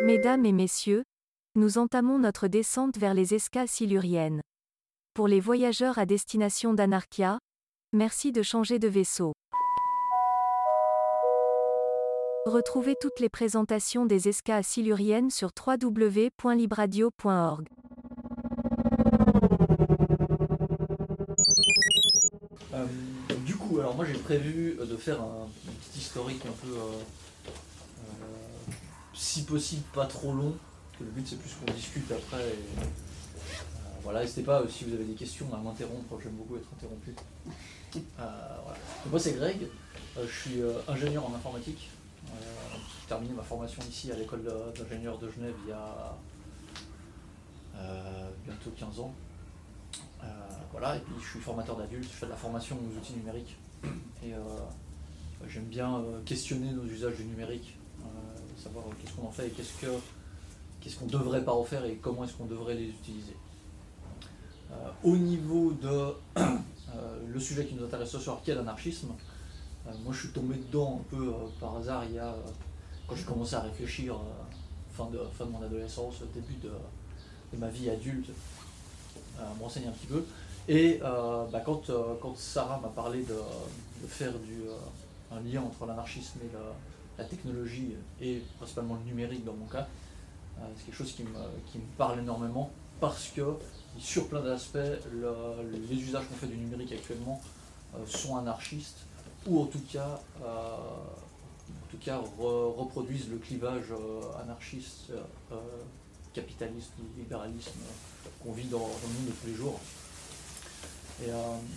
Mesdames et messieurs, nous entamons notre descente vers les escales siluriennes. Pour les voyageurs à destination d'Anarkia, merci de changer de vaisseau. Retrouvez toutes les présentations des escales siluriennes sur www.libradio.org. Du coup, alors moi j'ai prévu de faire un petit historique un peu, si possible pas trop long, que le but c'est plus qu'on discute après. Voilà, n'hésitez pas si vous avez des questions à m'interrompre, j'aime beaucoup être interrompu. Voilà. Donc moi c'est Greg, je suis ingénieur en informatique. J'ai terminé ma formation ici à l'école d'ingénieurs de Genève il y a bientôt 15 ans. Voilà, et puis je suis formateur d'adultes, je fais de la formation aux outils numériques et j'aime bien questionner nos usages du numérique, savoir qu'est-ce qu'on en fait et qu'est-ce qu'on devrait pas en faire et comment est-ce qu'on devrait les utiliser. Au niveau de le sujet qui nous intéresse ce soir, qui est l'anarchisme, moi je suis tombé dedans un peu par hasard quand j'ai commencé à réfléchir, fin de mon adolescence, début de ma vie adulte, me renseigner un petit peu. Et quand Sarah m'a parlé de faire un lien entre l'anarchisme et la technologie, et principalement le numérique dans mon cas, c'est quelque chose qui me parle énormément, parce que sur plein d'aspects, les usages qu'on fait du numérique actuellement sont anarchistes, ou en tout cas reproduisent le clivage anarchiste, capitaliste, libéralisme qu'on vit dans le monde de tous les jours. Et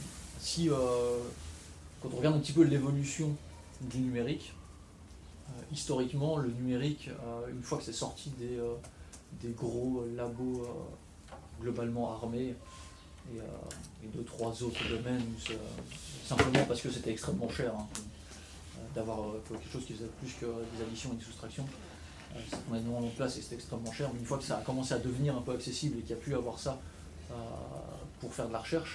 quand on regarde un petit peu l'évolution du numérique, historiquement, le numérique, une fois que c'est sorti des gros labos globalement armés et 2-3 autres domaines, simplement parce que c'était extrêmement cher d'avoir quelque chose qui faisait plus que des additions et des soustractions. On a mis en place et c'était extrêmement cher, mais une fois que ça a commencé à devenir un peu accessible et qu'il y a pu avoir ça pour faire de la recherche,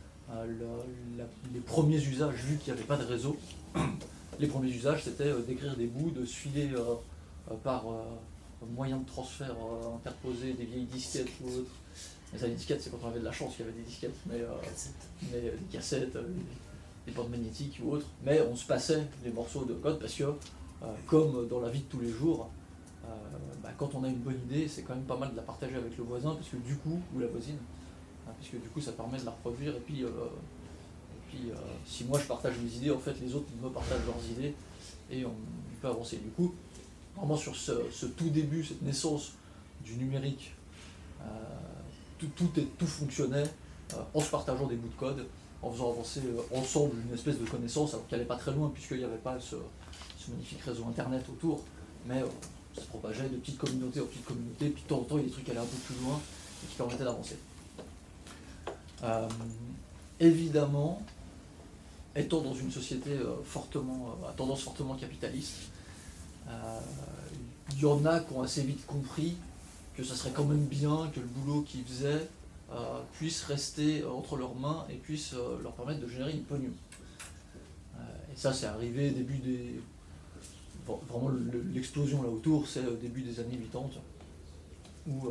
les premiers usages, vu qu'il n'y avait pas de réseau, les premiers usages c'était d'écrire des bouts, de se filer par moyen de transfert interposé des vieilles disquettes ou autres. Mais ça, les disquettes, c'est quand on avait de la chance qu'il y avait des disquettes, mais des cassettes, des bandes magnétiques ou autres. Mais on se passait des morceaux de code parce que, comme dans la vie de tous les jours, quand on a une bonne idée, c'est quand même pas mal de la partager avec le voisin, parce que du coup, ou la voisine, puisque du coup ça permet de la reproduire, et puis si moi je partage mes idées, en fait les autres me partagent leurs idées, et on peut avancer. Du coup, vraiment sur ce tout début, cette naissance du numérique, tout fonctionnait en se partageant des bouts de code, en faisant avancer ensemble une espèce de connaissance, alors qu'elle n'est pas très loin, puisqu'il n'y avait pas ce magnifique réseau internet autour, mais ça se propageait de petite communauté en petite communauté, puis de temps en temps il y a des trucs qui allaient un peu plus loin et qui permettaient d'avancer. Évidemment, étant dans une société à tendance fortement capitaliste, il y en a qui ont assez vite compris que ça serait quand même bien que le boulot qu'ils faisaient puisse rester entre leurs mains et puisse leur permettre de générer une pognon. Et ça, c'est arrivé début des... Vraiment, l'explosion là autour, c'est au début des années 80, où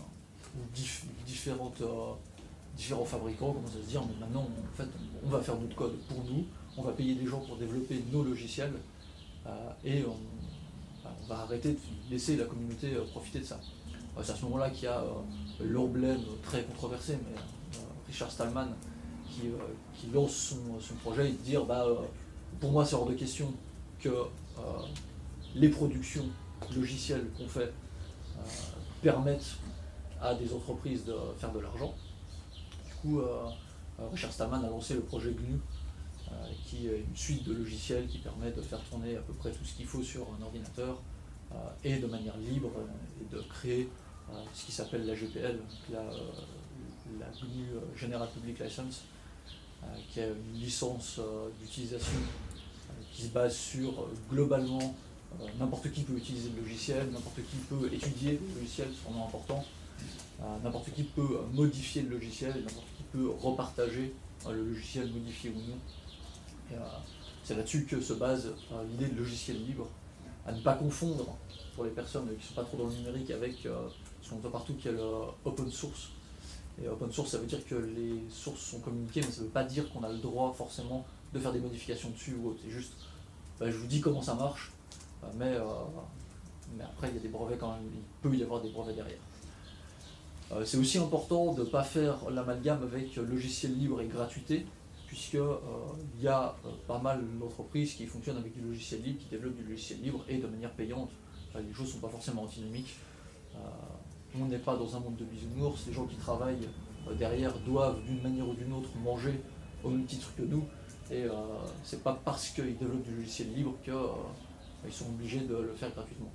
différents fabricants commencent à se dire mais maintenant en fait on va faire notre code pour nous, on va payer des gens pour développer nos logiciels et on va arrêter de laisser la communauté profiter de ça. C'est à ce moment-là qu'il y a l'emblème très controversé, mais Richard Stallman qui lance son projet et de dire pour moi c'est hors de question que les productions logicielles qu'on fait permettent à des entreprises de faire de l'argent. Du coup, Richard Stallman a lancé le projet GNU, qui est une suite de logiciels qui permet de faire tourner à peu près tout ce qu'il faut sur un ordinateur et de manière libre, et de créer ce qui s'appelle la GPL, la GNU General Public License, qui est une licence d'utilisation qui se base sur globalement n'importe qui peut utiliser le logiciel, n'importe qui peut étudier le logiciel, c'est vraiment important. N'importe qui peut modifier le logiciel, n'importe qui peut repartager le logiciel modifié ou non. Et, c'est là-dessus que se base l'idée de logiciel libre, à ne pas confondre, pour les personnes qui ne sont pas trop dans le numérique, avec ce qu'on entend partout qui est le open source. Et open source, ça veut dire que les sources sont communiquées, mais ça ne veut pas dire qu'on a le droit forcément de faire des modifications dessus ou autre. C'est juste, je vous dis comment ça marche, mais après il y a des brevets quand même, il peut y avoir des brevets derrière. C'est aussi important de ne pas faire l'amalgame avec logiciel libre et gratuité, puisque il y a pas mal d'entreprises qui fonctionnent avec du logiciel libre, qui développent du logiciel libre et de manière payante. Les choses ne sont pas forcément antinomiques. On n'est pas dans un monde de bisounours, les gens qui travaillent derrière doivent d'une manière ou d'une autre manger au même titre que nous, et c'est pas parce qu'ils développent du logiciel libre qu'ils sont obligés de le faire gratuitement.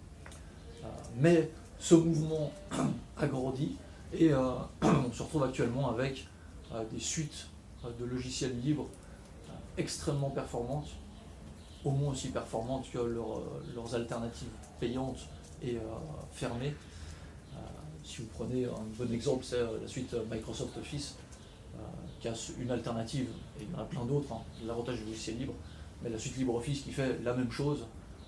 Mais ce mouvement a grandi et on se retrouve actuellement avec des suites de logiciels libres extrêmement performantes, au moins aussi performantes que leurs alternatives payantes et fermées. Si vous prenez un bon exemple, c'est la suite Microsoft Office, qui a une alternative, et il y en a plein d'autres, hein, l'avantage du logiciel libre, mais la suite LibreOffice qui fait la même chose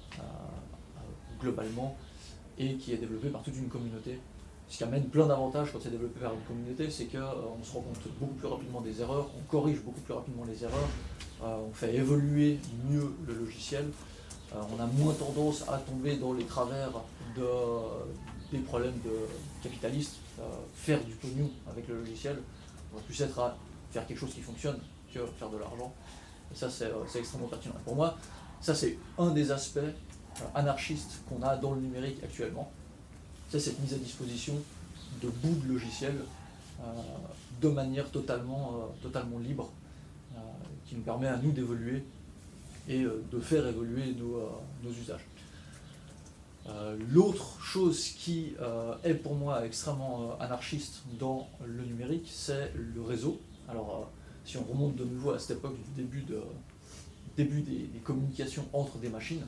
globalement, et qui est développée par toute une communauté. Ce qui amène plein d'avantages quand c'est développé par une communauté, c'est qu'on se rend compte beaucoup plus rapidement des erreurs, on corrige beaucoup plus rapidement les erreurs, on fait évoluer mieux le logiciel, on a moins tendance à tomber dans les travers des problèmes de capitalistes, faire du pognon avec le logiciel, on va plus être à faire quelque chose qui fonctionne que faire de l'argent. Et ça, c'est extrêmement pertinent. Pour moi, ça, c'est un des aspects anarchistes qu'on a dans le numérique actuellement. C'est cette mise à disposition de bouts de logiciels de manière totalement libre, qui nous permet à nous d'évoluer et de faire évoluer nos usages. L'autre chose qui est pour moi extrêmement anarchiste dans le numérique, c'est le réseau. Alors, si on remonte de nouveau à cette époque du début des communications entre des machines,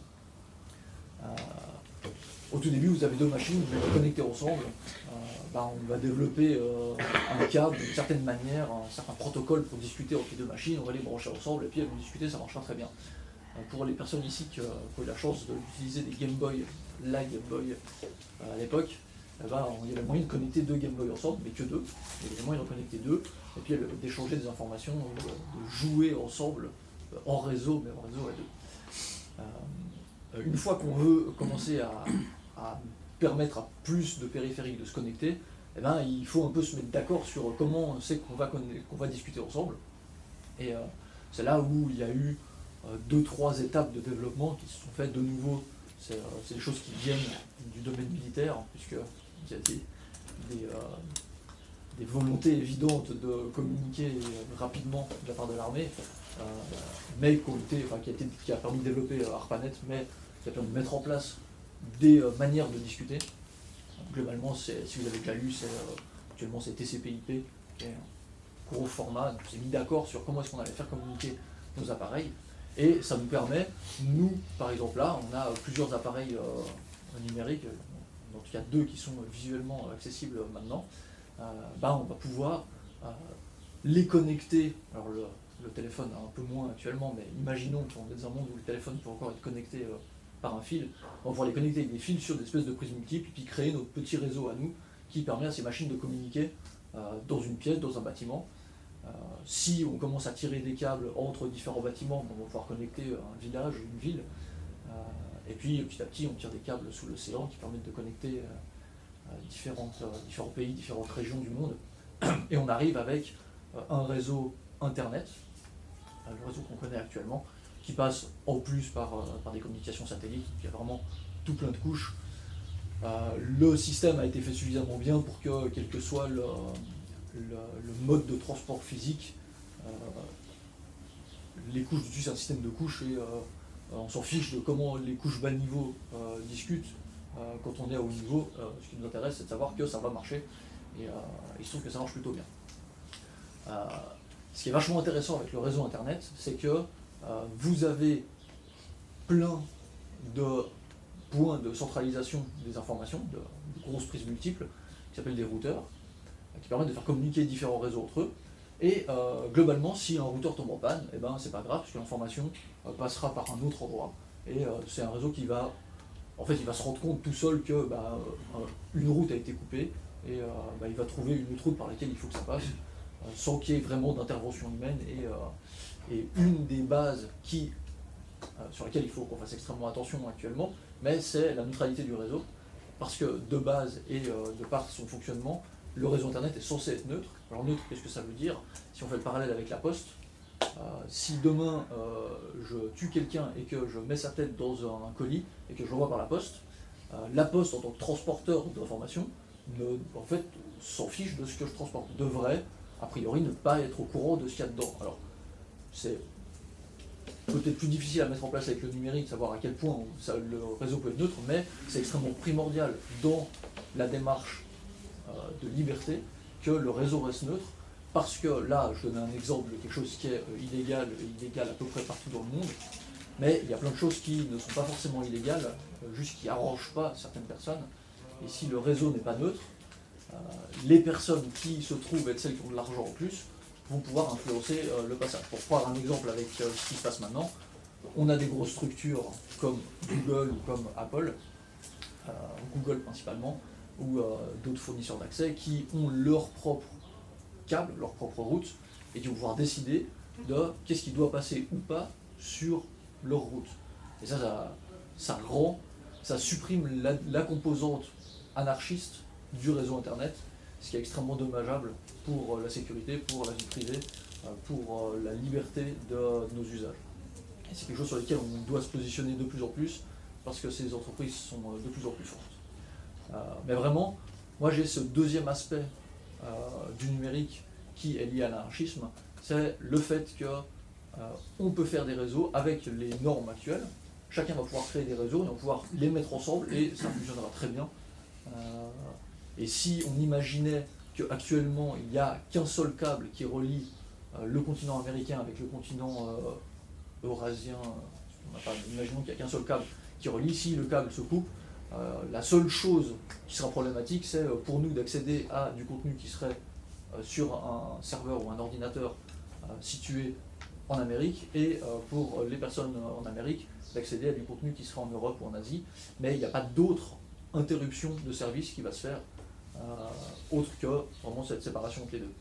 au tout début, vous avez deux machines, vous les connectez ensemble, on va développer un câble d'une certaine manière, un certain protocole pour discuter entre les deux machines, on va les brancher ensemble, et puis elles vont discuter, ça marchera très bien. Pour les personnes ici qui ont eu la chance d'utiliser des Game Boy, la Game Boy à l'époque, il y avait moyen de connecter deux Game Boy ensemble, mais que deux. Il y avait moyen de connecter deux, et puis d'échanger des informations, de jouer ensemble, en réseau, mais en réseau à deux. Une fois qu'on veut commencer à permettre à plus de périphériques de se connecter, il faut un peu se mettre d'accord sur comment c'est qu'on va discuter ensemble. Et c'est là où il y a eu 2-3 étapes de développement qui se sont faites de nouveau. C'est des choses qui viennent du domaine militaire, puisqu'il y a des volontés évidentes de communiquer rapidement de la part de l'armée, mais qui a permis de développer ARPANET, mais qui a permis de mettre en place des manières de discuter. Globalement, si vous avez déjà lu, actuellement c'est TCP/IP, qui est un gros format, donc on s'est mis d'accord sur comment est-ce qu'on allait faire communiquer nos appareils. Et ça nous permet, nous, par exemple là, on a plusieurs appareils numériques, en tout cas 2 qui sont visuellement accessibles maintenant, on va pouvoir les connecter. Alors le téléphone un peu moins actuellement, mais imaginons qu'on est dans un monde où le téléphone peut encore être connecté par un fil, on va pouvoir les connecter avec des fils sur des espèces de prises multiples, et puis créer notre petit réseau à nous, qui permet à ces machines de communiquer dans une pièce, dans un bâtiment. Si on commence à tirer des câbles entre différents bâtiments, on va pouvoir connecter un village, une ville, et puis petit à petit on tire des câbles sous l'océan qui permettent de connecter différents pays, différentes régions du monde, et on arrive avec un réseau internet, le réseau qu'on connaît actuellement, qui passe en plus par des communications satellites, il y a vraiment tout plein de couches. Le système a été fait suffisamment bien pour que, quel que soit le mode de transport physique, les couches dessus, c'est un système de couches, et on s'en fiche de comment les couches bas niveau discutent. Quand on est à haut niveau, ce qui nous intéresse, c'est de savoir que ça va marcher, et il se trouve que ça marche plutôt bien. Ce qui est vachement intéressant avec le réseau internet, c'est que vous avez plein de points de centralisation des informations, de grosses prises multiples, qui s'appellent des routeurs, qui permettent de faire communiquer différents réseaux entre eux. Et globalement, si un routeur tombe en panne, c'est pas grave, parce que l'information passera par un autre endroit. Et c'est un réseau qui va en fait, il va se rendre compte tout seul que une route a été coupée, et il va trouver une autre route par laquelle il faut que ça passe, sans qu'il y ait vraiment d'intervention humaine. Et une des bases sur laquelle il faut qu'on fasse extrêmement attention actuellement, mais c'est la neutralité du réseau, parce que de base et de par son fonctionnement, le réseau Internet est censé être neutre. Alors neutre, qu'est-ce que ça veut dire? Si on fait le parallèle avec la poste, si demain je tue quelqu'un et que je mets sa tête dans un colis et que je l'envoie par la poste en tant que transporteur d'informations, en fait, s'en fiche de ce que je transporte. Devrait, a priori, ne pas être au courant de ce qu'il y a dedans. Alors, c'est peut-être plus difficile à mettre en place avec le numérique, savoir à quel point le réseau peut être neutre, mais c'est extrêmement primordial dans la démarche de liberté que le réseau reste neutre, parce que là, je donne un exemple de quelque chose qui est illégal à peu près partout dans le monde, mais il y a plein de choses qui ne sont pas forcément illégales, juste qui n'arrangent pas certaines personnes, et si le réseau n'est pas neutre, les personnes qui se trouvent être celles qui ont de l'argent en plus vont pouvoir influencer le passage. Pour prendre un exemple avec ce qui se passe maintenant, on a des grosses structures comme Google ou comme Apple, Google principalement, ou d'autres fournisseurs d'accès qui ont leur propre câble, leur propre route, et qui vont pouvoir décider de qu'est-ce qui doit passer ou pas sur leur route. Et ça supprime la composante anarchiste du réseau Internet, ce qui est extrêmement dommageable pour la sécurité, pour la vie privée, pour la liberté de nos usages. Et c'est quelque chose sur lequel on doit se positionner de plus en plus, parce que ces entreprises sont de plus en plus fortes. Mais vraiment, moi j'ai ce deuxième aspect du numérique qui est lié à l'anarchisme, c'est le fait qu'on peut faire des réseaux avec les normes actuelles. Chacun va pouvoir créer des réseaux et on va pouvoir les mettre ensemble et ça fonctionnera très bien. Et si on imaginait qu'actuellement il n'y a qu'un seul câble qui relie le continent américain avec le continent eurasien, imaginons qu'il n'y a qu'un seul câble qui relie, si le câble se coupe, la seule chose qui sera problématique, c'est pour nous d'accéder à du contenu qui serait sur un serveur ou un ordinateur situé en Amérique, et pour les personnes en Amérique d'accéder à du contenu qui serait en Europe ou en Asie, mais il n'y a pas d'autre interruption de service qui va se faire autre que vraiment cette séparation entre les deux.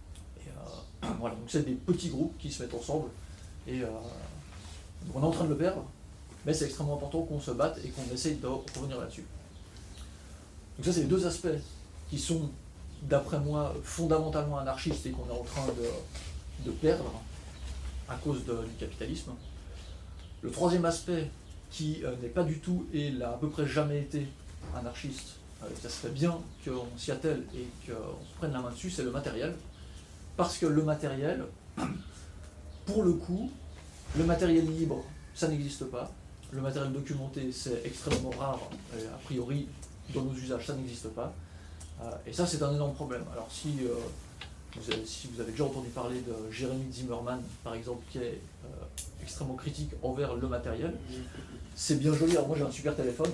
Et voilà, donc c'est des petits groupes qui se mettent ensemble, et donc on est en train de le perdre, mais c'est extrêmement important qu'on se batte et qu'on essaye de revenir là-dessus. Donc ça, c'est les deux aspects qui sont, d'après moi, fondamentalement anarchistes et qu'on est en train de perdre à cause du capitalisme. Le troisième aspect, qui n'est pas du tout et n'a à peu près jamais été anarchiste, ça serait bien qu'on s'y attelle et qu'on se prenne la main dessus, c'est le matériel. Parce que le matériel, pour le coup, le matériel libre, ça n'existe pas. Le matériel documenté, c'est extrêmement rare, et a priori, dans nos usages, ça n'existe pas. Et ça, c'est un énorme problème. Alors si vous avez déjà entendu parler de Jeremy Zimmerman, par exemple, qui est extrêmement critique envers le matériel, c'est bien joli. Alors moi, j'ai un super téléphone,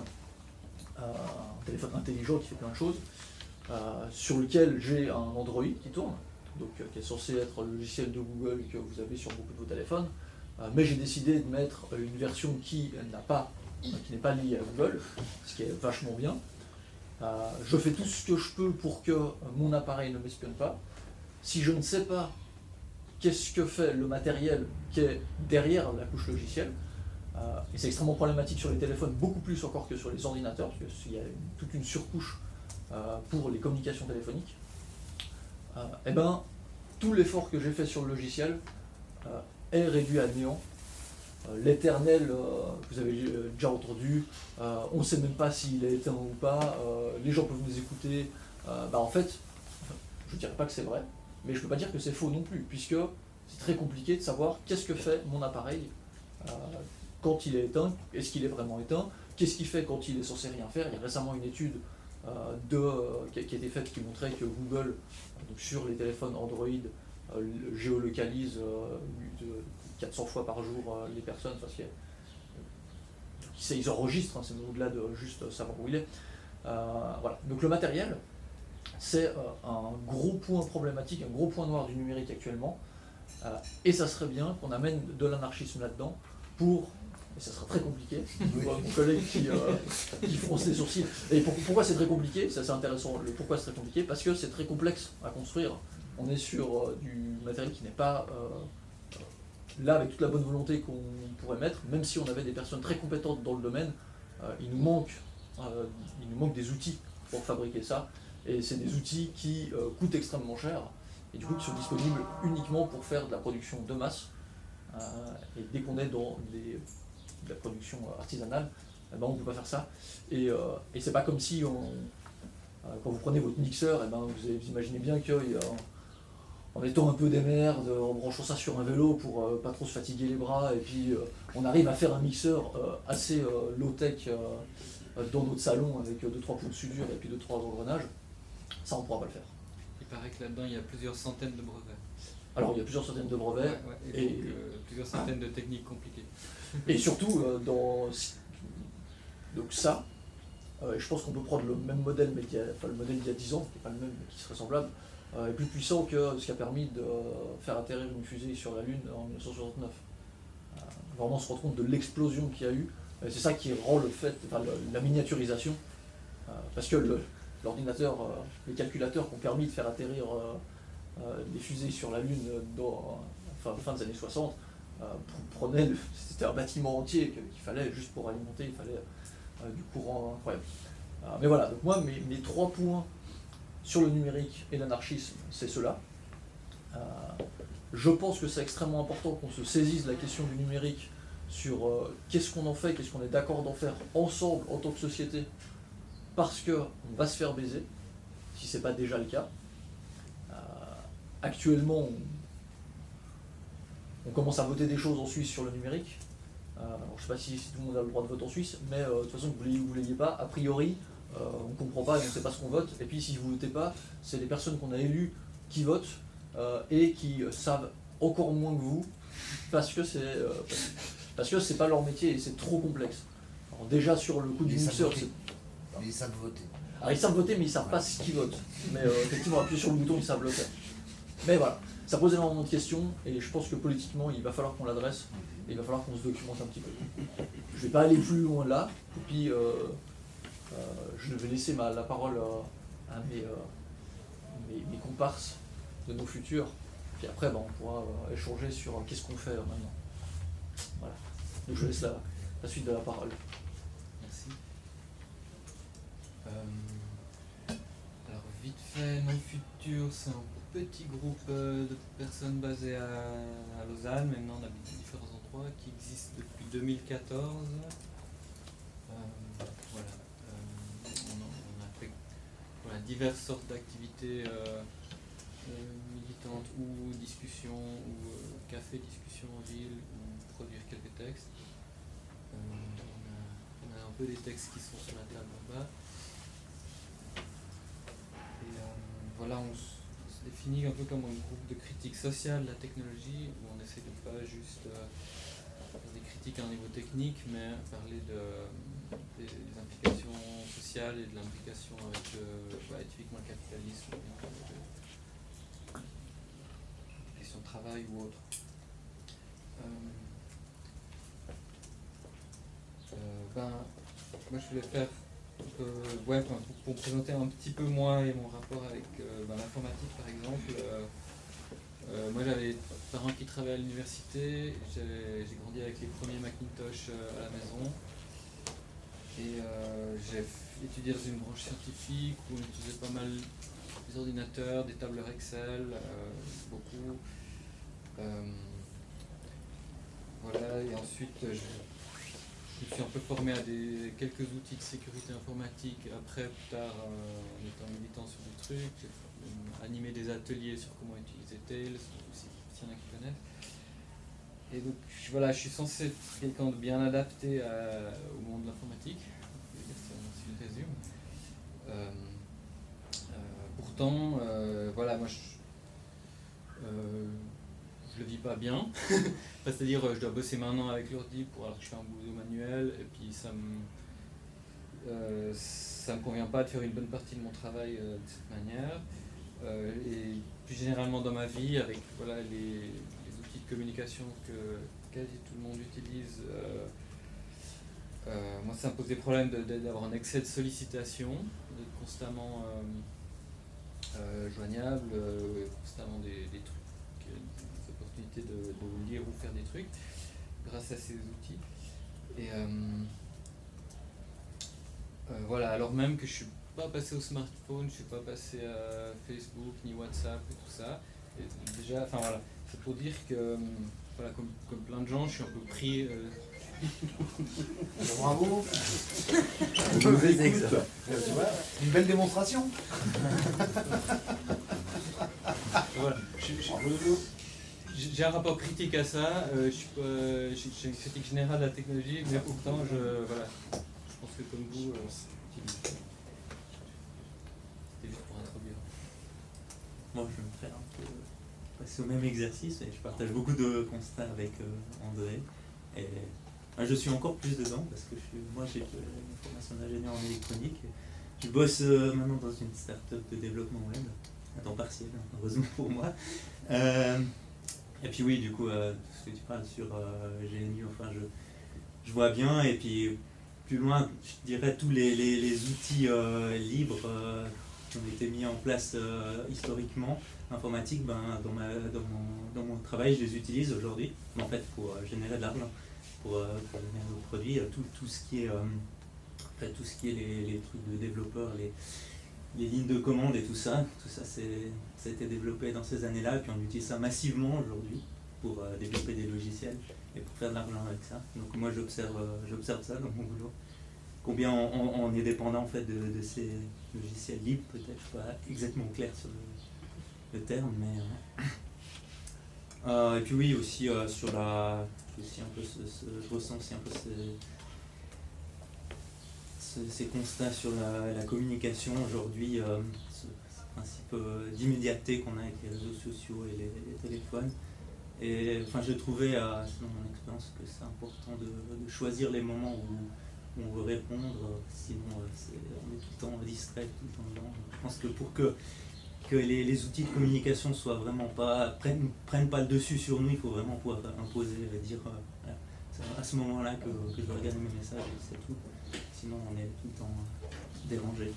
un téléphone intelligent qui fait plein de choses, sur lequel j'ai un Android qui tourne, donc qui est censé être le logiciel de Google que vous avez sur beaucoup de vos téléphones, mais j'ai décidé de mettre une version qui n'est pas liée à Google, ce qui est vachement bien. Je fais tout ce que je peux pour que mon appareil ne m'espionne pas. Si je ne sais pas qu'est-ce que fait le matériel qui est derrière la couche logicielle, et c'est extrêmement problématique sur les téléphones, beaucoup plus encore que sur les ordinateurs, parce qu'il y a toute une surcouche pour les communications téléphoniques, et ben, tout l'effort que j'ai fait sur le logiciel est réduit à néant. L'éternel, vous avez déjà entendu, on ne sait même pas s'il est éteint ou pas, les gens peuvent nous écouter. En fait, je ne dirais pas que c'est vrai, mais je ne peux pas dire que c'est faux non plus, puisque c'est très compliqué de savoir qu'est-ce que fait mon appareil quand il est éteint, est-ce qu'il est vraiment éteint, qu'est-ce qu'il fait quand il est censé rien faire. Il y a récemment une étude qui a été faite qui montrait que Google, donc sur les téléphones Android, géolocalise 400 fois par jour les personnes, parce qu'ils enregistrent, c'est au-delà de juste savoir où il est. Voilà. Donc le matériel, c'est un gros point problématique, un gros point noir du numérique actuellement, et ça serait bien qu'on amène de l'anarchisme là-dedans pour et ça sera très compliqué. Je vois mon collègue qui fronce les sourcils. Et pourquoi c'est très compliqué? C'est assez intéressant. Le pourquoi c'est très compliqué? Parce que c'est très complexe à construire. On est sur du matériel qui n'est pas là avec toute la bonne volonté qu'on pourrait mettre, même si on avait des personnes très compétentes dans le domaine, il nous manque des outils pour fabriquer ça. Et c'est des outils qui coûtent extrêmement cher et du coup qui sont disponibles uniquement pour faire de la production de masse. Et dès qu'on est dans de la production artisanale, eh ben, on ne peut pas faire ça. Et c'est pas comme si quand vous prenez votre mixeur, eh ben, vous imaginez bien qu'en mettant un peu d'émerde, en branchant ça sur un vélo pour pas trop se fatiguer les bras, et puis on arrive à faire un mixeur assez low-tech dans notre salon avec 2-3 pots de soudure et puis 2-3 engrenages. Ça, on ne pourra pas le faire. Il paraît que là-dedans, il y a plusieurs centaines de brevets. Alors, il y a plusieurs centaines de brevets. Et donc, plusieurs centaines de techniques compliquées. Et surtout, donc ça, je pense qu'on peut prendre le même modèle, mais le modèle d'il y a 10 ans, qui n'est pas le même, mais qui serait semblable, est plus puissant que ce qui a permis de faire atterrir une fusée sur la Lune en 1969. Vraiment, on se rend compte de l'explosion qu'il y a eu. C'est ça qui rend la miniaturisation, parce que l'ordinateur, les calculateurs qui ont permis de faire atterrir des fusées sur la Lune fin des années 60, c'était un bâtiment entier qu'il fallait, juste pour alimenter, il fallait du courant incroyable. Mais voilà, donc moi, mes 3 points sur le numérique et l'anarchisme, c'est cela. Je pense que c'est extrêmement important qu'on se saisisse de la question du numérique sur qu'est-ce qu'on en fait, qu'est-ce qu'on est d'accord d'en faire ensemble en tant que société, parce qu'on va se faire baiser, si ce n'est pas déjà le cas. Actuellement, on commence à voter des choses en Suisse sur le numérique. Alors, je ne sais pas si tout le monde a le droit de vote en Suisse, mais de toute façon, que vous ne l'ayez pas, a priori, on ne comprend pas et on ne sait pas ce qu'on vote. Et puis, si vous ne votez pas, c'est les personnes qu'on a élues qui votent et qui savent encore moins que vous, parce que c'est pas leur métier et c'est trop complexe. Alors, déjà, sur le coup du mixeur, ils savent voter. Alors, ils savent voter, mais ils ne savent pas ce qu'ils votent. Mais effectivement, appuyer sur le bouton, ils savent le faire. Mais voilà, ça pose énormément de questions et je pense que politiquement, il va falloir qu'on l'adresse et il va falloir qu'on se documente un petit peu. Je ne vais pas aller plus loin là, et puis je vais laisser la parole à mes comparses de nos futurs. Puis après, on pourra échanger sur qu'est-ce qu'on fait maintenant. Voilà. Donc je laisse la suite de la parole. Merci. Alors vite fait, nos futurs, c'est un petit groupe de personnes basées à Lausanne, maintenant on habite à différents endroits, qui existent depuis 2014. Voilà. On a fait diverses sortes d'activités militantes ou discussions, ou café-discussion en ville, ou produire quelques textes. On a un peu des textes qui sont sur la table en bas. Et voilà, on se définit un peu comme un groupe de critique sociale de la technologie, où on essaie de ne pas juste faire des critiques à un niveau technique, mais parler des implications sociales et de l'implication avec typiquement le capitalisme, des questions de travail ou autre. Moi je voulais faire pour présenter un petit peu moi et mon rapport avec l'informatique par exemple. Moi j'avais des parents qui travaillaient à l'université, j'ai grandi avec les premiers Macintosh à la maison et j'ai étudié dans une branche scientifique où on utilisait pas mal des ordinateurs, des tableurs Excel, beaucoup. Voilà, et ensuite je me suis un peu formé à quelques outils de sécurité informatique. Après, plus tard, en étant militant sur des trucs, j'ai animé des ateliers sur comment utiliser Tails, s'il y en a qui connaissent. Et donc, voilà, je suis censé être quelqu'un de bien adapté au monde de l'informatique, si je le résume. Pourtant, voilà, moi, je le vis pas bien. C'est-à-dire je dois bosser maintenant avec l'ordi alors que je fais un boulot manuel et puis ça me convient pas de faire une bonne partie de mon travail de cette manière. Et plus généralement dans ma vie, avec les outils de communication que quasi tout le monde utilise, Moi, ça me pose des problèmes d'avoir un excès de sollicitation, d'être constamment joignable, constamment des trucs, des opportunités de lire ou faire des trucs grâce à ces outils. Et voilà, alors même que je suis pas passé au smartphone, je suis pas passé à Facebook ni WhatsApp et tout ça. Et déjà, enfin voilà, c'est pour dire que voilà, comme plein de gens, je suis un peu pris. Bravo. Mauvais exemple. Tu vois, une belle démonstration. Voilà, j'ai un rapport critique à ça. J'ai une critique générale de la technologie, mais pourtant, je pense que comme vous, c'était juste pour introduire. Moi, je me fais un peu passer au même exercice et je partage beaucoup de constats avec André. Et je suis encore plus dedans parce que moi, j'ai une formation d'ingénieur en électronique. Je bosse maintenant dans une start-up de développement web, à temps partiel, heureusement pour moi. Et puis oui, du coup, ce que tu parles sur GNU, enfin, je vois bien. Et puis plus loin, je dirais tous les outils libres qui ont été mis en place historiquement, informatiques, dans mon travail, je les utilise aujourd'hui, mais en fait pour générer de l'argent, pour générer nos produits, tout ce qui est les trucs de développeurs, les lignes de commande et tout ça ça a été développé dans ces années-là, et puis on utilise ça massivement aujourd'hui pour développer des logiciels et pour faire de l'argent avec ça. Donc moi j'observe ça dans mon boulot. Combien on est dépendant en fait de ces logiciels libres, peut-être, je suis pas exactement clair sur le terme, mais et puis oui aussi sur aussi un peu je ressens aussi un peu ces constats sur la communication aujourd'hui, ce principe d'immédiateté qu'on a avec les réseaux sociaux et les téléphones. Et enfin, je trouvais, selon mon expérience, que c'est important de choisir les moments où on veut répondre, sinon on est tout le temps distrait, tout le temps dedans. Je pense que pour que les outils de communication prennent pas le dessus sur nous, il faut vraiment pouvoir imposer, dire voilà, c'est à ce moment-là que je vais regarder mes messages et c'est tout. Sinon on est tout le temps dérangé.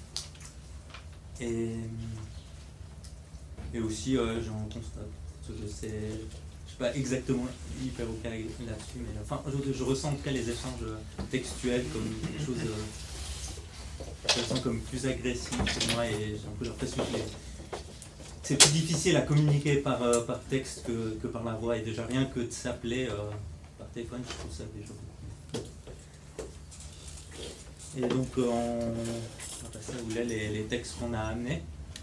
Et aussi j'en constate, je sais pas exactement hyper au cas là-dessus, mais enfin je ressens en tout cas les échanges textuels comme des choses je sens comme plus agressives pour moi, et j'ai un peu l'impression que c'est plus difficile à communiquer par texte que par la voix, et déjà rien que de s'appeler par téléphone, je trouve ça déjà beaucoup. Et donc on va passer à vous là les textes qu'on a amenés.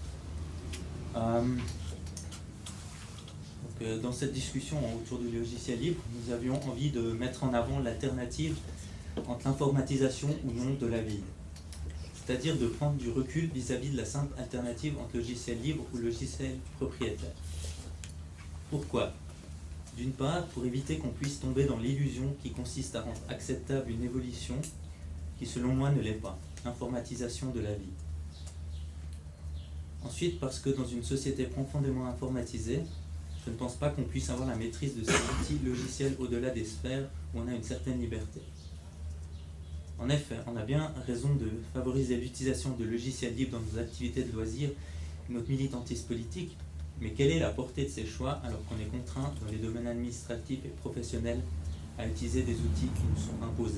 Donc, dans cette discussion autour du logiciel libre, nous avions envie de mettre en avant l'alternative entre l'informatisation ou non de la vie. C'est-à-dire de prendre du recul vis-à-vis de la simple alternative entre logiciel libre ou logiciel propriétaire. Pourquoi ? D'une part, pour éviter qu'on puisse tomber dans l'illusion qui consiste à rendre acceptable une évolution qui, selon moi, ne l'est pas, l'informatisation de la vie. Ensuite, parce que dans une société profondément informatisée, je ne pense pas qu'on puisse avoir la maîtrise de ces outils logiciels au-delà des sphères où on a une certaine liberté. En effet, on a bien raison de favoriser l'utilisation de logiciels libres dans nos activités de loisirs et notre militantisme politique, mais quelle est la portée de ces choix alors qu'on est contraint dans les domaines administratifs et professionnels à utiliser des outils qui nous sont imposés ?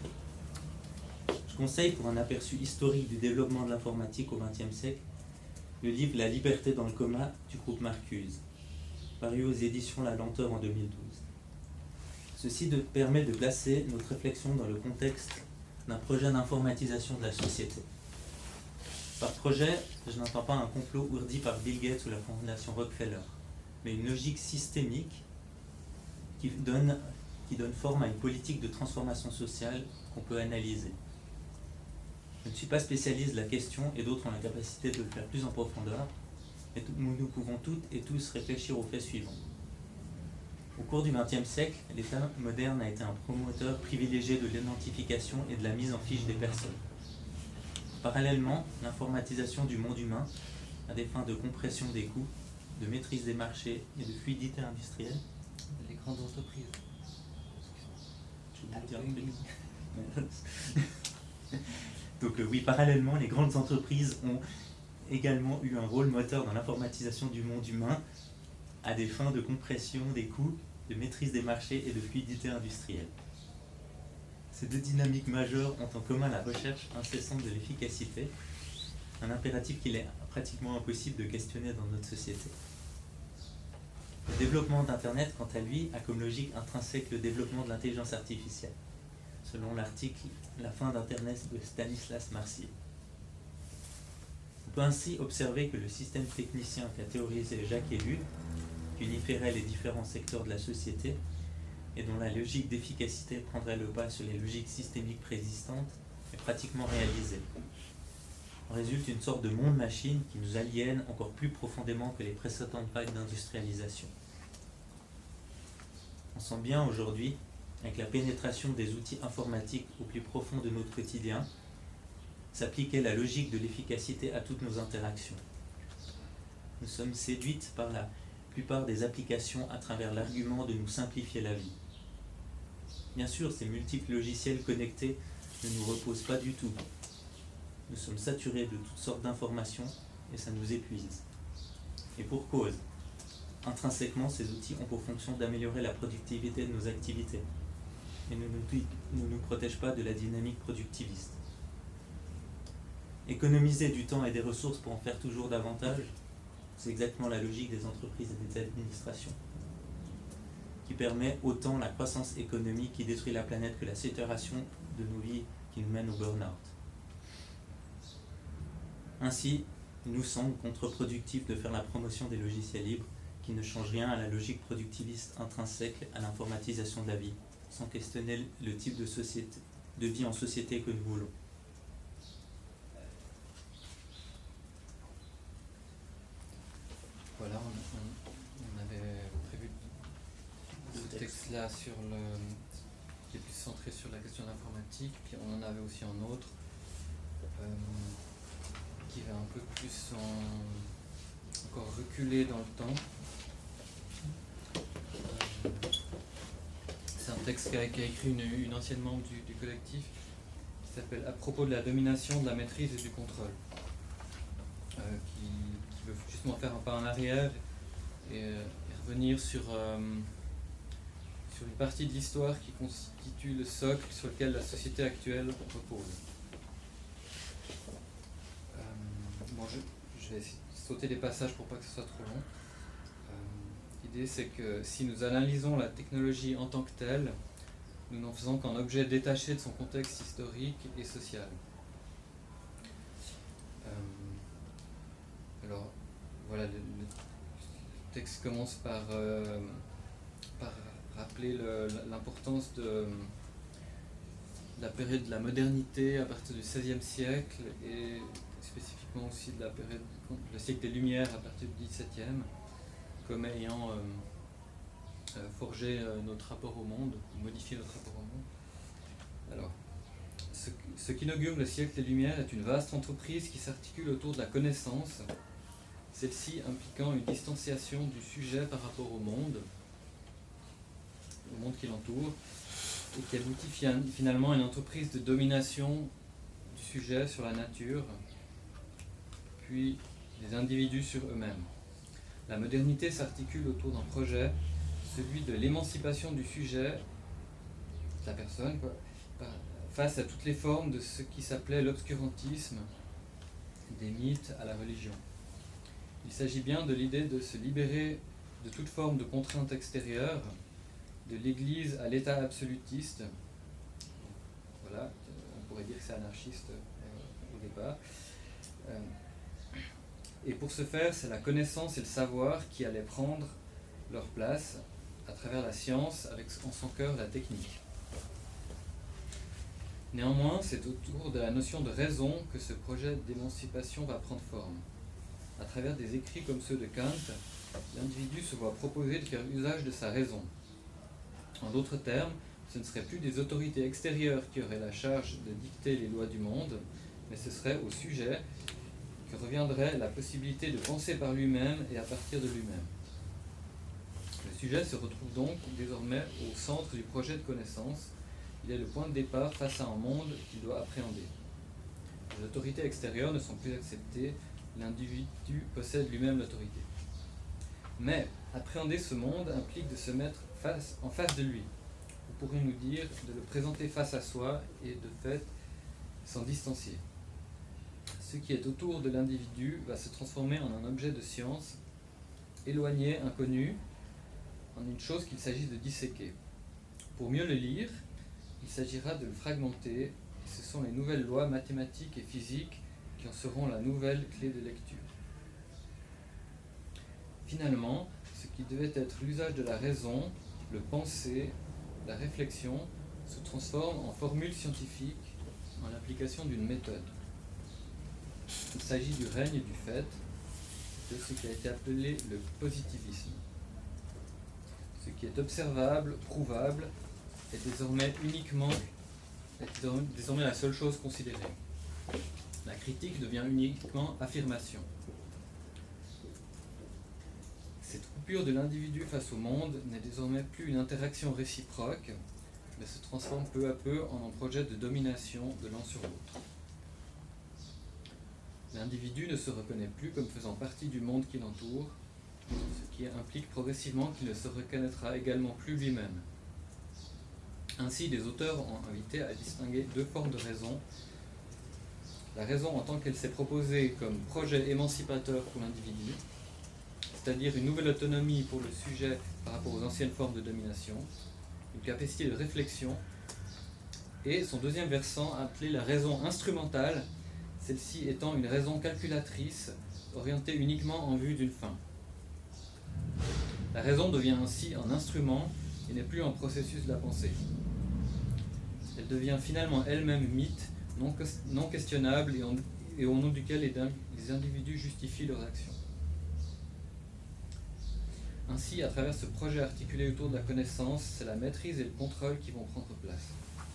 Je conseille, pour un aperçu historique du développement de l'informatique au XXe siècle, le livre La liberté dans le coma du groupe Marcuse, paru aux éditions La Lenteur en 2012. Ceci permet de placer notre réflexion dans le contexte d'un projet d'informatisation de la société. Par projet, je n'entends pas un complot ourdi par Bill Gates ou la fondation Rockefeller, mais une logique systémique qui donne forme à une politique de transformation sociale qu'on peut analyser. Je ne suis pas spécialiste de la question et d'autres ont la capacité de le faire plus en profondeur, mais nous pouvons toutes et tous réfléchir au fait suivant. Au cours du XXe siècle, l'État moderne a été un promoteur privilégié de l'identification et de la mise en fiche des personnes. Parallèlement, l'informatisation du monde humain, à des fins de compression des coûts, de maîtrise des marchés et de fluidité industrielle, Les grandes entreprises. je voulais dire un truc. Donc oui, parallèlement, les grandes entreprises ont également eu un rôle moteur dans l'informatisation du monde humain à des fins de compression des coûts, de maîtrise des marchés et de fluidité industrielle. Ces deux dynamiques majeures ont en commun la recherche incessante de l'efficacité, un impératif qu'il est pratiquement impossible de questionner dans notre société. Le développement d'Internet, quant à lui, a comme logique intrinsèque le développement de l'intelligence artificielle, selon l'article « La fin d'Internet » de Stanislas Marcier. On peut ainsi observer que le système technicien qu'a théorisé Jacques Ellul, qui unifierait les différents secteurs de la société et dont la logique d'efficacité prendrait le pas sur les logiques systémiques préexistantes, est pratiquement réalisé. En résulte une sorte de monde-machine qui nous aliène encore plus profondément que les précédentes vagues d'industrialisation. On sent bien aujourd'hui, avec la pénétration des outils informatiques au plus profond de notre quotidien, s'appliquer la logique de l'efficacité à toutes nos interactions. Nous sommes séduites par la plupart des applications à travers l'argument de nous simplifier la vie. Bien sûr, ces multiples logiciels connectés ne nous reposent pas du tout. Nous sommes saturés de toutes sortes d'informations et ça nous épuise. Et pour cause, intrinsèquement, ces outils ont pour fonction d'améliorer la productivité de nos activités et ne nous protègent pas de la dynamique productiviste. Économiser du temps et des ressources pour en faire toujours davantage, c'est exactement la logique des entreprises et des administrations, qui permet autant la croissance économique qui détruit la planète que la saturation de nos vies qui nous mène au burn-out. Ainsi, il nous semble contre-productif de faire la promotion des logiciels libres qui ne changent rien à la logique productiviste intrinsèque à l'informatisation de la vie, sans questionner le type de vie en société que nous voulons. Voilà, on avait prévu ce texte-là qui est plus centré sur la question de l'informatique, puis on en avait aussi un autre qui va un peu plus encore reculer dans le temps. C'est un texte qu'a écrit une ancienne membre du collectif qui s'appelle « À propos de la domination, de la maîtrise et du contrôle », qui veut justement faire un pas en arrière et revenir sur une partie de l'histoire qui constitue le socle sur lequel la société actuelle repose. Bon, je vais essayer de sauter des passages pour pas que ce soit trop long. L'idée, c'est que si nous analysons la technologie en tant que telle, nous n'en faisons qu'un objet détaché de son contexte historique et social. Alors, voilà, le texte commence par rappeler l'importance de la période de la modernité à partir du XVIe siècle et spécifiquement aussi de la période le siècle des Lumières à partir du XVIIe comme ayant forgé notre rapport au monde, modifié notre rapport au monde. Alors, ce qu'inaugure le siècle des Lumières est une vaste entreprise qui s'articule autour de la connaissance, celle-ci impliquant une distanciation du sujet par rapport au monde qui l'entoure, et qui aboutit finalement à une entreprise de domination du sujet sur la nature, puis des individus sur eux-mêmes. La modernité s'articule autour d'un projet, celui de l'émancipation du sujet, de la personne, face à toutes les formes de ce qui s'appelait l'obscurantisme, des mythes à la religion. Il s'agit bien de l'idée de se libérer de toute forme de contrainte extérieure, de l'Église à l'État absolutiste. Voilà, on pourrait dire que c'est anarchiste au départ. Et pour ce faire, c'est la connaissance et le savoir qui allaient prendre leur place à travers la science, avec en son cœur la technique. Néanmoins, c'est autour de la notion de raison que ce projet d'émancipation va prendre forme. À travers des écrits comme ceux de Kant, l'individu se voit proposer de faire usage de sa raison. En d'autres termes, ce ne seraient plus des autorités extérieures qui auraient la charge de dicter les lois du monde, mais ce serait au sujet que reviendrait la possibilité de penser par lui-même et à partir de lui-même. Le sujet se retrouve donc désormais au centre du projet de connaissance, Il est le point de départ face à un monde qu'il doit appréhender. Les autorités extérieures ne sont plus acceptées, l'individu possède lui-même l'autorité. Mais appréhender ce monde implique de se mettre en face de lui. Vous pourriez nous dire de le présenter face à soi et de fait s'en distancier. Ce qui est autour de l'individu va se transformer en un objet de science, éloigné, inconnu, en une chose qu'il s'agit de disséquer. Pour mieux le lire, il s'agira de le fragmenter, et ce sont les nouvelles lois mathématiques et physiques qui en seront la nouvelle clé de lecture. Finalement, ce qui devait être l'usage de la raison, le penser, la réflexion, se transforme en formule scientifique, en l'application d'une méthode. Il s'agit du règne du fait, de ce qui a été appelé le positivisme. Ce qui est observable, prouvable, est désormais la seule chose considérée. La critique devient uniquement affirmation. Cette coupure de l'individu face au monde n'est désormais plus une interaction réciproque, mais se transforme peu à peu en un projet de domination de l'un sur l'autre. L'individu ne se reconnaît plus comme faisant partie du monde qui l'entoure, ce qui implique progressivement qu'il ne se reconnaîtra également plus lui-même. Ainsi, les auteurs ont invité à distinguer deux formes de raison. La raison en tant qu'elle s'est proposée comme projet émancipateur pour l'individu, c'est-à-dire une nouvelle autonomie pour le sujet par rapport aux anciennes formes de domination, une capacité de réflexion, et son deuxième versant appelé la raison instrumentale, celle-ci étant une raison calculatrice, orientée uniquement en vue d'une fin. La raison devient ainsi un instrument et n'est plus un processus de la pensée. Elle devient finalement elle-même mythe, non questionnable et au nom duquel les individus justifient leurs actions. Ainsi, à travers ce projet articulé autour de la connaissance, c'est la maîtrise et le contrôle qui vont prendre place.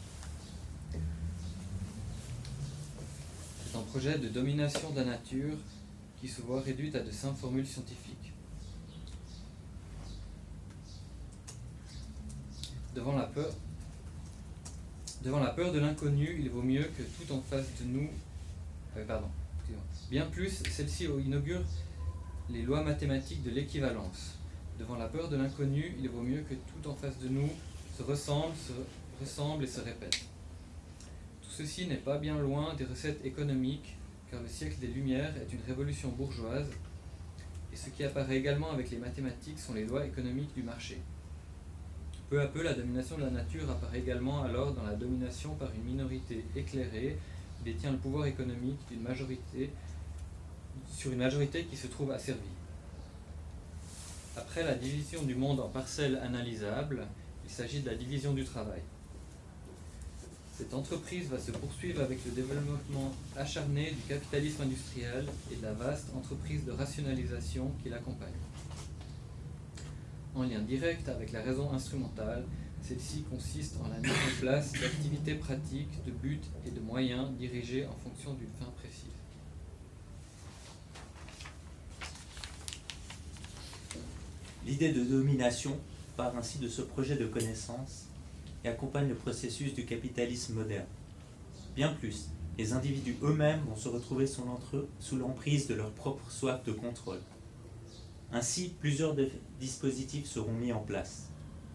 C'est un projet de domination de la nature qui se voit réduite à de simples formules scientifiques. Devant la peur de l'inconnu, il vaut mieux que tout en face de nous... Bien plus, celle-ci inaugure les lois mathématiques de l'équivalence. Devant la peur de l'inconnu, il vaut mieux que tout en face de nous se ressemble et se répète. Tout ceci n'est pas bien loin des recettes économiques, car le siècle des Lumières est une révolution bourgeoise, et ce qui apparaît également avec les mathématiques sont les lois économiques du marché. Peu à peu, la domination de la nature apparaît également alors dans la domination par une minorité éclairée qui détient le pouvoir économique sur une majorité qui se trouve asservie. Après la division du monde en parcelles analysables, il s'agit de la division du travail. Cette entreprise va se poursuivre avec le développement acharné du capitalisme industriel et de la vaste entreprise de rationalisation qui l'accompagne. En lien direct avec la raison instrumentale, celle-ci consiste en la mise en place d'activités pratiques, de buts et de moyens dirigés en fonction d'une fin précise. L'idée de domination part ainsi de ce projet de connaissance et accompagne le processus du capitalisme moderne. Bien plus, les individus eux-mêmes vont se retrouver sous l'emprise de leur propre soif de contrôle. Ainsi, plusieurs dispositifs seront mis en place.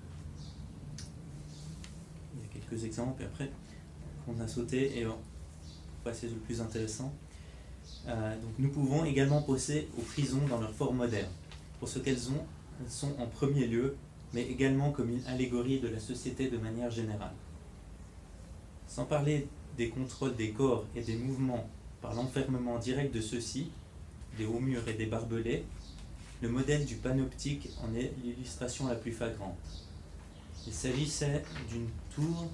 Il y a quelques exemples, et après, on a sauté et on va passer sur le plus intéressant. Donc, nous pouvons également penser aux prisons dans leur forme moderne, pour ce qu'elles sont en premier lieu, mais également comme une allégorie de la société de manière générale. Sans parler des contrôles des corps et des mouvements par l'enfermement direct de ceux-ci, des hauts murs et des barbelés, le modèle du panoptique en est l'illustration la plus flagrante. Il s'agissait d'une tour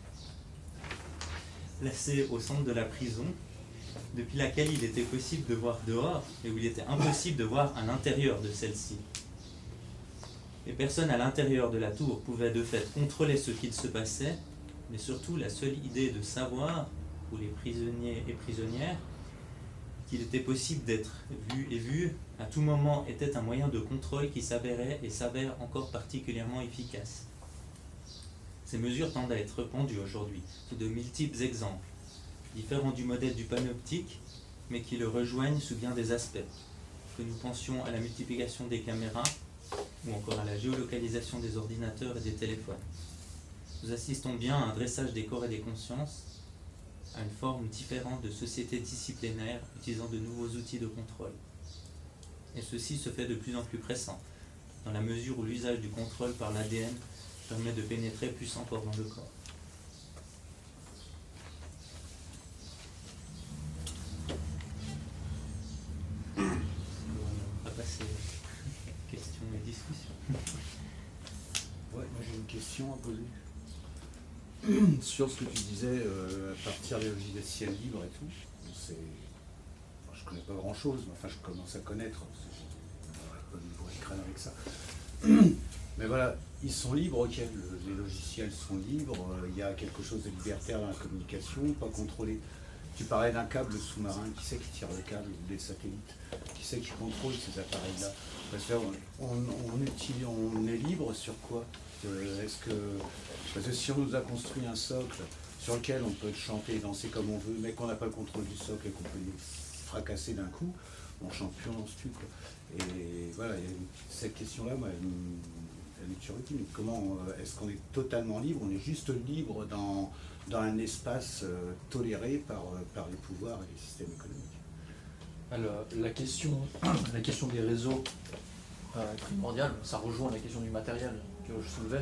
placée au centre de la prison, depuis laquelle il était possible de voir dehors, et où il était impossible de voir à l'intérieur de celle-ci. Les personnes à l'intérieur de la tour pouvaient de fait contrôler ce qu'il se passait, mais surtout la seule idée de savoir, pour les prisonniers et prisonnières, qu'il était possible d'être vu et vu à tout moment était un moyen de contrôle qui s'avérait et s'avère encore particulièrement efficace. Ces mesures tendent à être répandues aujourd'hui sous de multiples exemples, différents du modèle du panoptique, mais qui le rejoignent sous bien des aspects, que nous pensions à la multiplication des caméras ou encore à la géolocalisation des ordinateurs et des téléphones. Nous assistons bien à un dressage des corps et des consciences, à une forme différente de société disciplinaire utilisant de nouveaux outils de contrôle. Et ceci se fait de plus en plus pressant, dans la mesure où l'usage du contrôle par l'ADN permet de pénétrer plus encore dans le corps. On va passer aux questions et discussions. Ouais, moi j'ai une question à poser. Sur ce que tu disais, à partir des logiciels libres et tout, je connais pas grand chose, mais enfin je commence à connaître, j'arrête pas de me bourrer le crâne avec ça. Mais voilà, ils sont libres, ok, les logiciels sont libres, il y a quelque chose de libertaire dans la communication, pas contrôlé. Tu parlais d'un câble sous-marin, qui c'est qui tire le câble, des satellites, qui c'est qui contrôle ces appareils-là? Parce que on est libre sur quoi? Parce que si on nous a construit un socle sur lequel on peut chanter et danser comme on veut, mais qu'on n'a pas le contrôle du socle et qu'on peut nous fracasser d'un coup, on chante plus, on se tue, quoi. Et voilà, cette question-là, moi, elle est toujours utile. Comment est-ce qu'on est totalement libre? On est juste libre dans un espace toléré par les pouvoirs et les systèmes économiques. Alors, la question des réseaux est primordiale. Ça rejoint la question du matériel que je soulevais.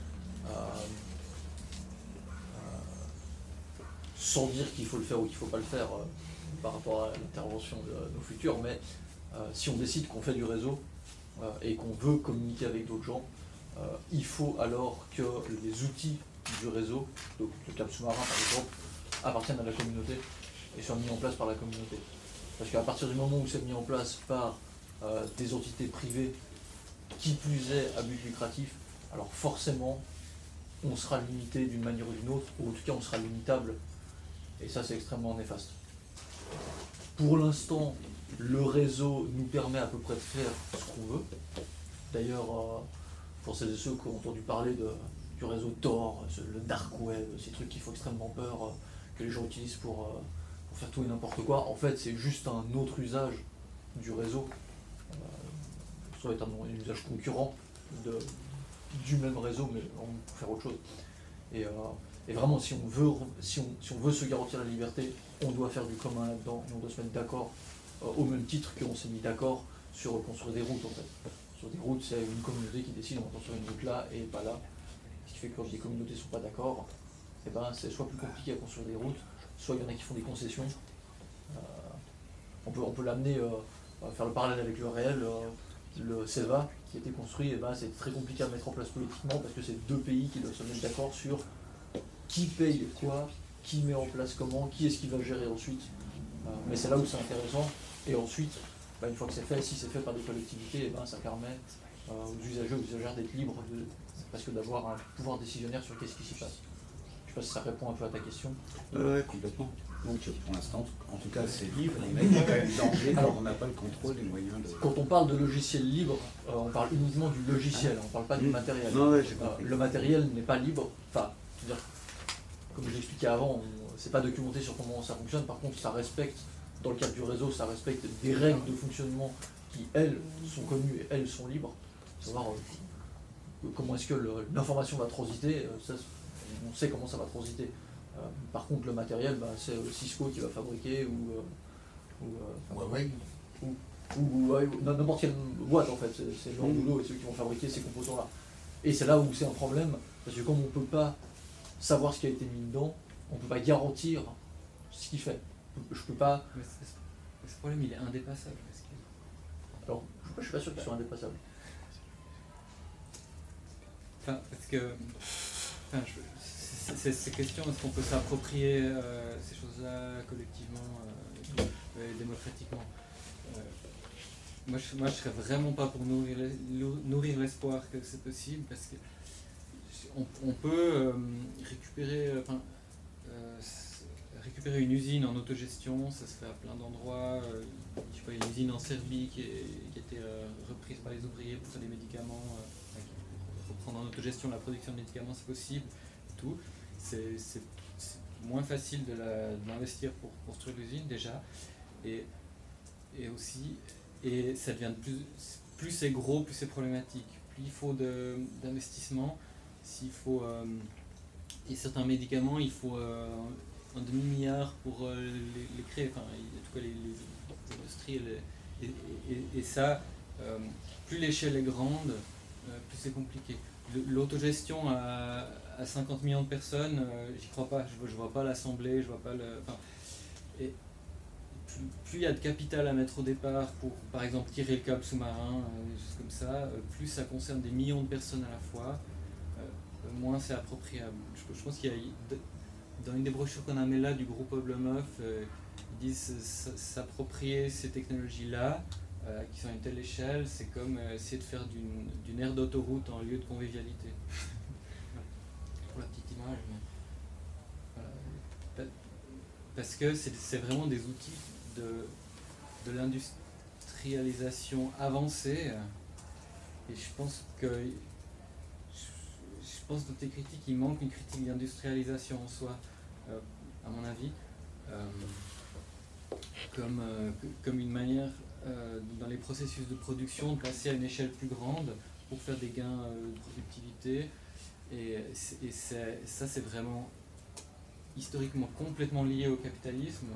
Sans dire qu'il faut le faire ou qu'il ne faut pas le faire par rapport à l'intervention de nos futurs, mais si on décide qu'on fait du réseau et qu'on veut communiquer avec d'autres gens, il faut alors que les outils du réseau, donc le câble sous-marin par exemple, appartiennent à la communauté et soient mis en place par la communauté. Parce qu'à partir du moment où c'est mis en place par des entités privées, qui plus est à but lucratif, alors forcément on sera limité d'une manière ou d'une autre, ou en tout cas on sera limitable, et ça c'est extrêmement néfaste. Pour l'instant, le réseau nous permet à peu près de faire ce qu'on veut. D'ailleurs, pour celles et ceux qui ont entendu parler du réseau Tor, le dark web, ces trucs qui font extrêmement peur, que les gens utilisent pour faire tout et n'importe quoi, en fait c'est juste un autre usage du réseau. Ça va être un usage concurrent du même réseau, mais pour faire autre chose. Et vraiment, si on veut se garantir la liberté, on doit faire du commun là-dedans, on doit se mettre d'accord, au même titre qu'on s'est mis d'accord sur construire des routes en fait. Sur des routes, c'est une communauté qui décide on va construire une route là et pas là. Ce qui fait que quand des communautés ne sont pas d'accord, et ben, c'est soit plus compliqué à construire des routes, soit il y en a qui font des concessions. On peut l'amener, faire le parallèle avec le réel. Le CEVA qui a été construit, et ben, c'est très compliqué à mettre en place politiquement parce que c'est deux pays qui doivent se mettre d'accord sur qui paye quoi, qui met en place comment, qui est-ce qui va gérer ensuite. Mais c'est là où c'est intéressant. Et ensuite, une fois que c'est fait, si c'est fait par des collectivités, et ben, ça permet aux usagers, aux usagères d'être libres presque d'avoir un pouvoir décisionnaire sur qu'est-ce qui s'y passe. Je sais pas si ça répond un peu à ta question. Oui, complètement. Donc pour l'instant, en tout cas, c'est libre, mais il y a quand même danger quand on n'a pas le contrôle des moyens de... Quand on parle de logiciel libre, on parle uniquement du logiciel, on ne parle pas du matériel. Non, ouais, j'ai compris. Le matériel n'est pas libre, enfin, c'est-à-dire, comme je l'expliquais avant, c'est pas documenté sur comment ça fonctionne, par contre ça respecte, dans le cadre du réseau, ça respecte des règles de fonctionnement qui, elles, sont connues et elles sont libres. Savoir comment est-ce que l'information va transiter, ça, on sait comment ça va transiter. Par contre, le matériel, c'est Cisco qui va fabriquer ou n'importe quelle boîte en fait. C'est leur boulot et ceux qui vont fabriquer ces composants-là. Et c'est là où c'est un problème, parce que comme on ne peut pas savoir ce qui a été mis dedans, on ne peut pas garantir ce qu'il fait. Je peux pas. Mais ce problème, il est indépassable. Alors, je suis pas sûr qu'il soit indépassable. Enfin, parce que. Ces questions, est-ce qu'on peut s'approprier ces choses-là collectivement et démocratiquement? Moi, je serais vraiment pas pour nourrir l'espoir que c'est possible, parce que on peut récupérer une usine en autogestion, ça se fait à plein d'endroits. Je sais pas, une usine en Serbie qui a été reprise par les ouvriers pour faire des médicaments. Pour prendre en autogestion la production de médicaments, c'est possible. tout. C'est moins facile d'investir pour construire l'usine déjà, et aussi, et ça devient plus c'est gros, plus c'est problématique. Plus il faut d'investissement, s'il faut et certains médicaments, il faut un demi-milliard pour les créer, enfin en tout cas les industries et ça, plus l'échelle est grande, plus c'est compliqué. L'autogestion à 50 millions de personnes, j'y crois pas, je vois pas l'assemblée, je vois pas et plus il y a de capital à mettre au départ pour, par exemple, tirer le câble sous-marin, des choses comme ça, plus ça concerne des millions de personnes à la fois, moins c'est appropriable. Je pense qu'il y a, dans une des brochures qu'on a mis là du groupe Oblomoff, ils disent s'approprier ces technologies-là, qui sont à une telle échelle, c'est comme essayer de faire d'une aire d'autoroute en lieu de convivialité. Pour la petite image, mais voilà. Parce que c'est vraiment des outils de l'industrialisation avancée, et je pense dans tes critiques, il manque une critique d'industrialisation en soi, à mon avis, comme une manière dans les processus de production de passer à une échelle plus grande pour faire des gains de productivité, et ça c'est vraiment historiquement complètement lié au capitalisme,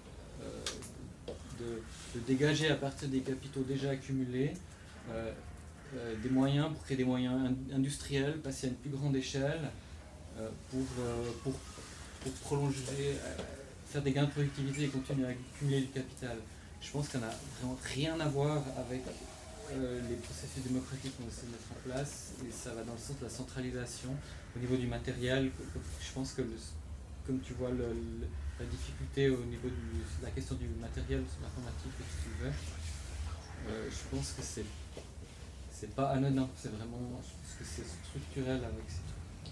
de dégager à partir des capitaux déjà accumulés des moyens pour créer des moyens industriels, passer à une plus grande échelle pour prolonger, faire des gains de productivité et continuer à accumuler du capital. Je pense que ça n'a vraiment rien à voir avec les processus démocratiques qu'on essaie de mettre en place, et ça va dans le sens de la centralisation au niveau du matériel. Je pense que comme tu vois la difficulté au niveau de la question du matériel, de l'informatique que tu soulevais, je pense que c'est pas anodin, c'est vraiment, je pense que c'est structurel avec ces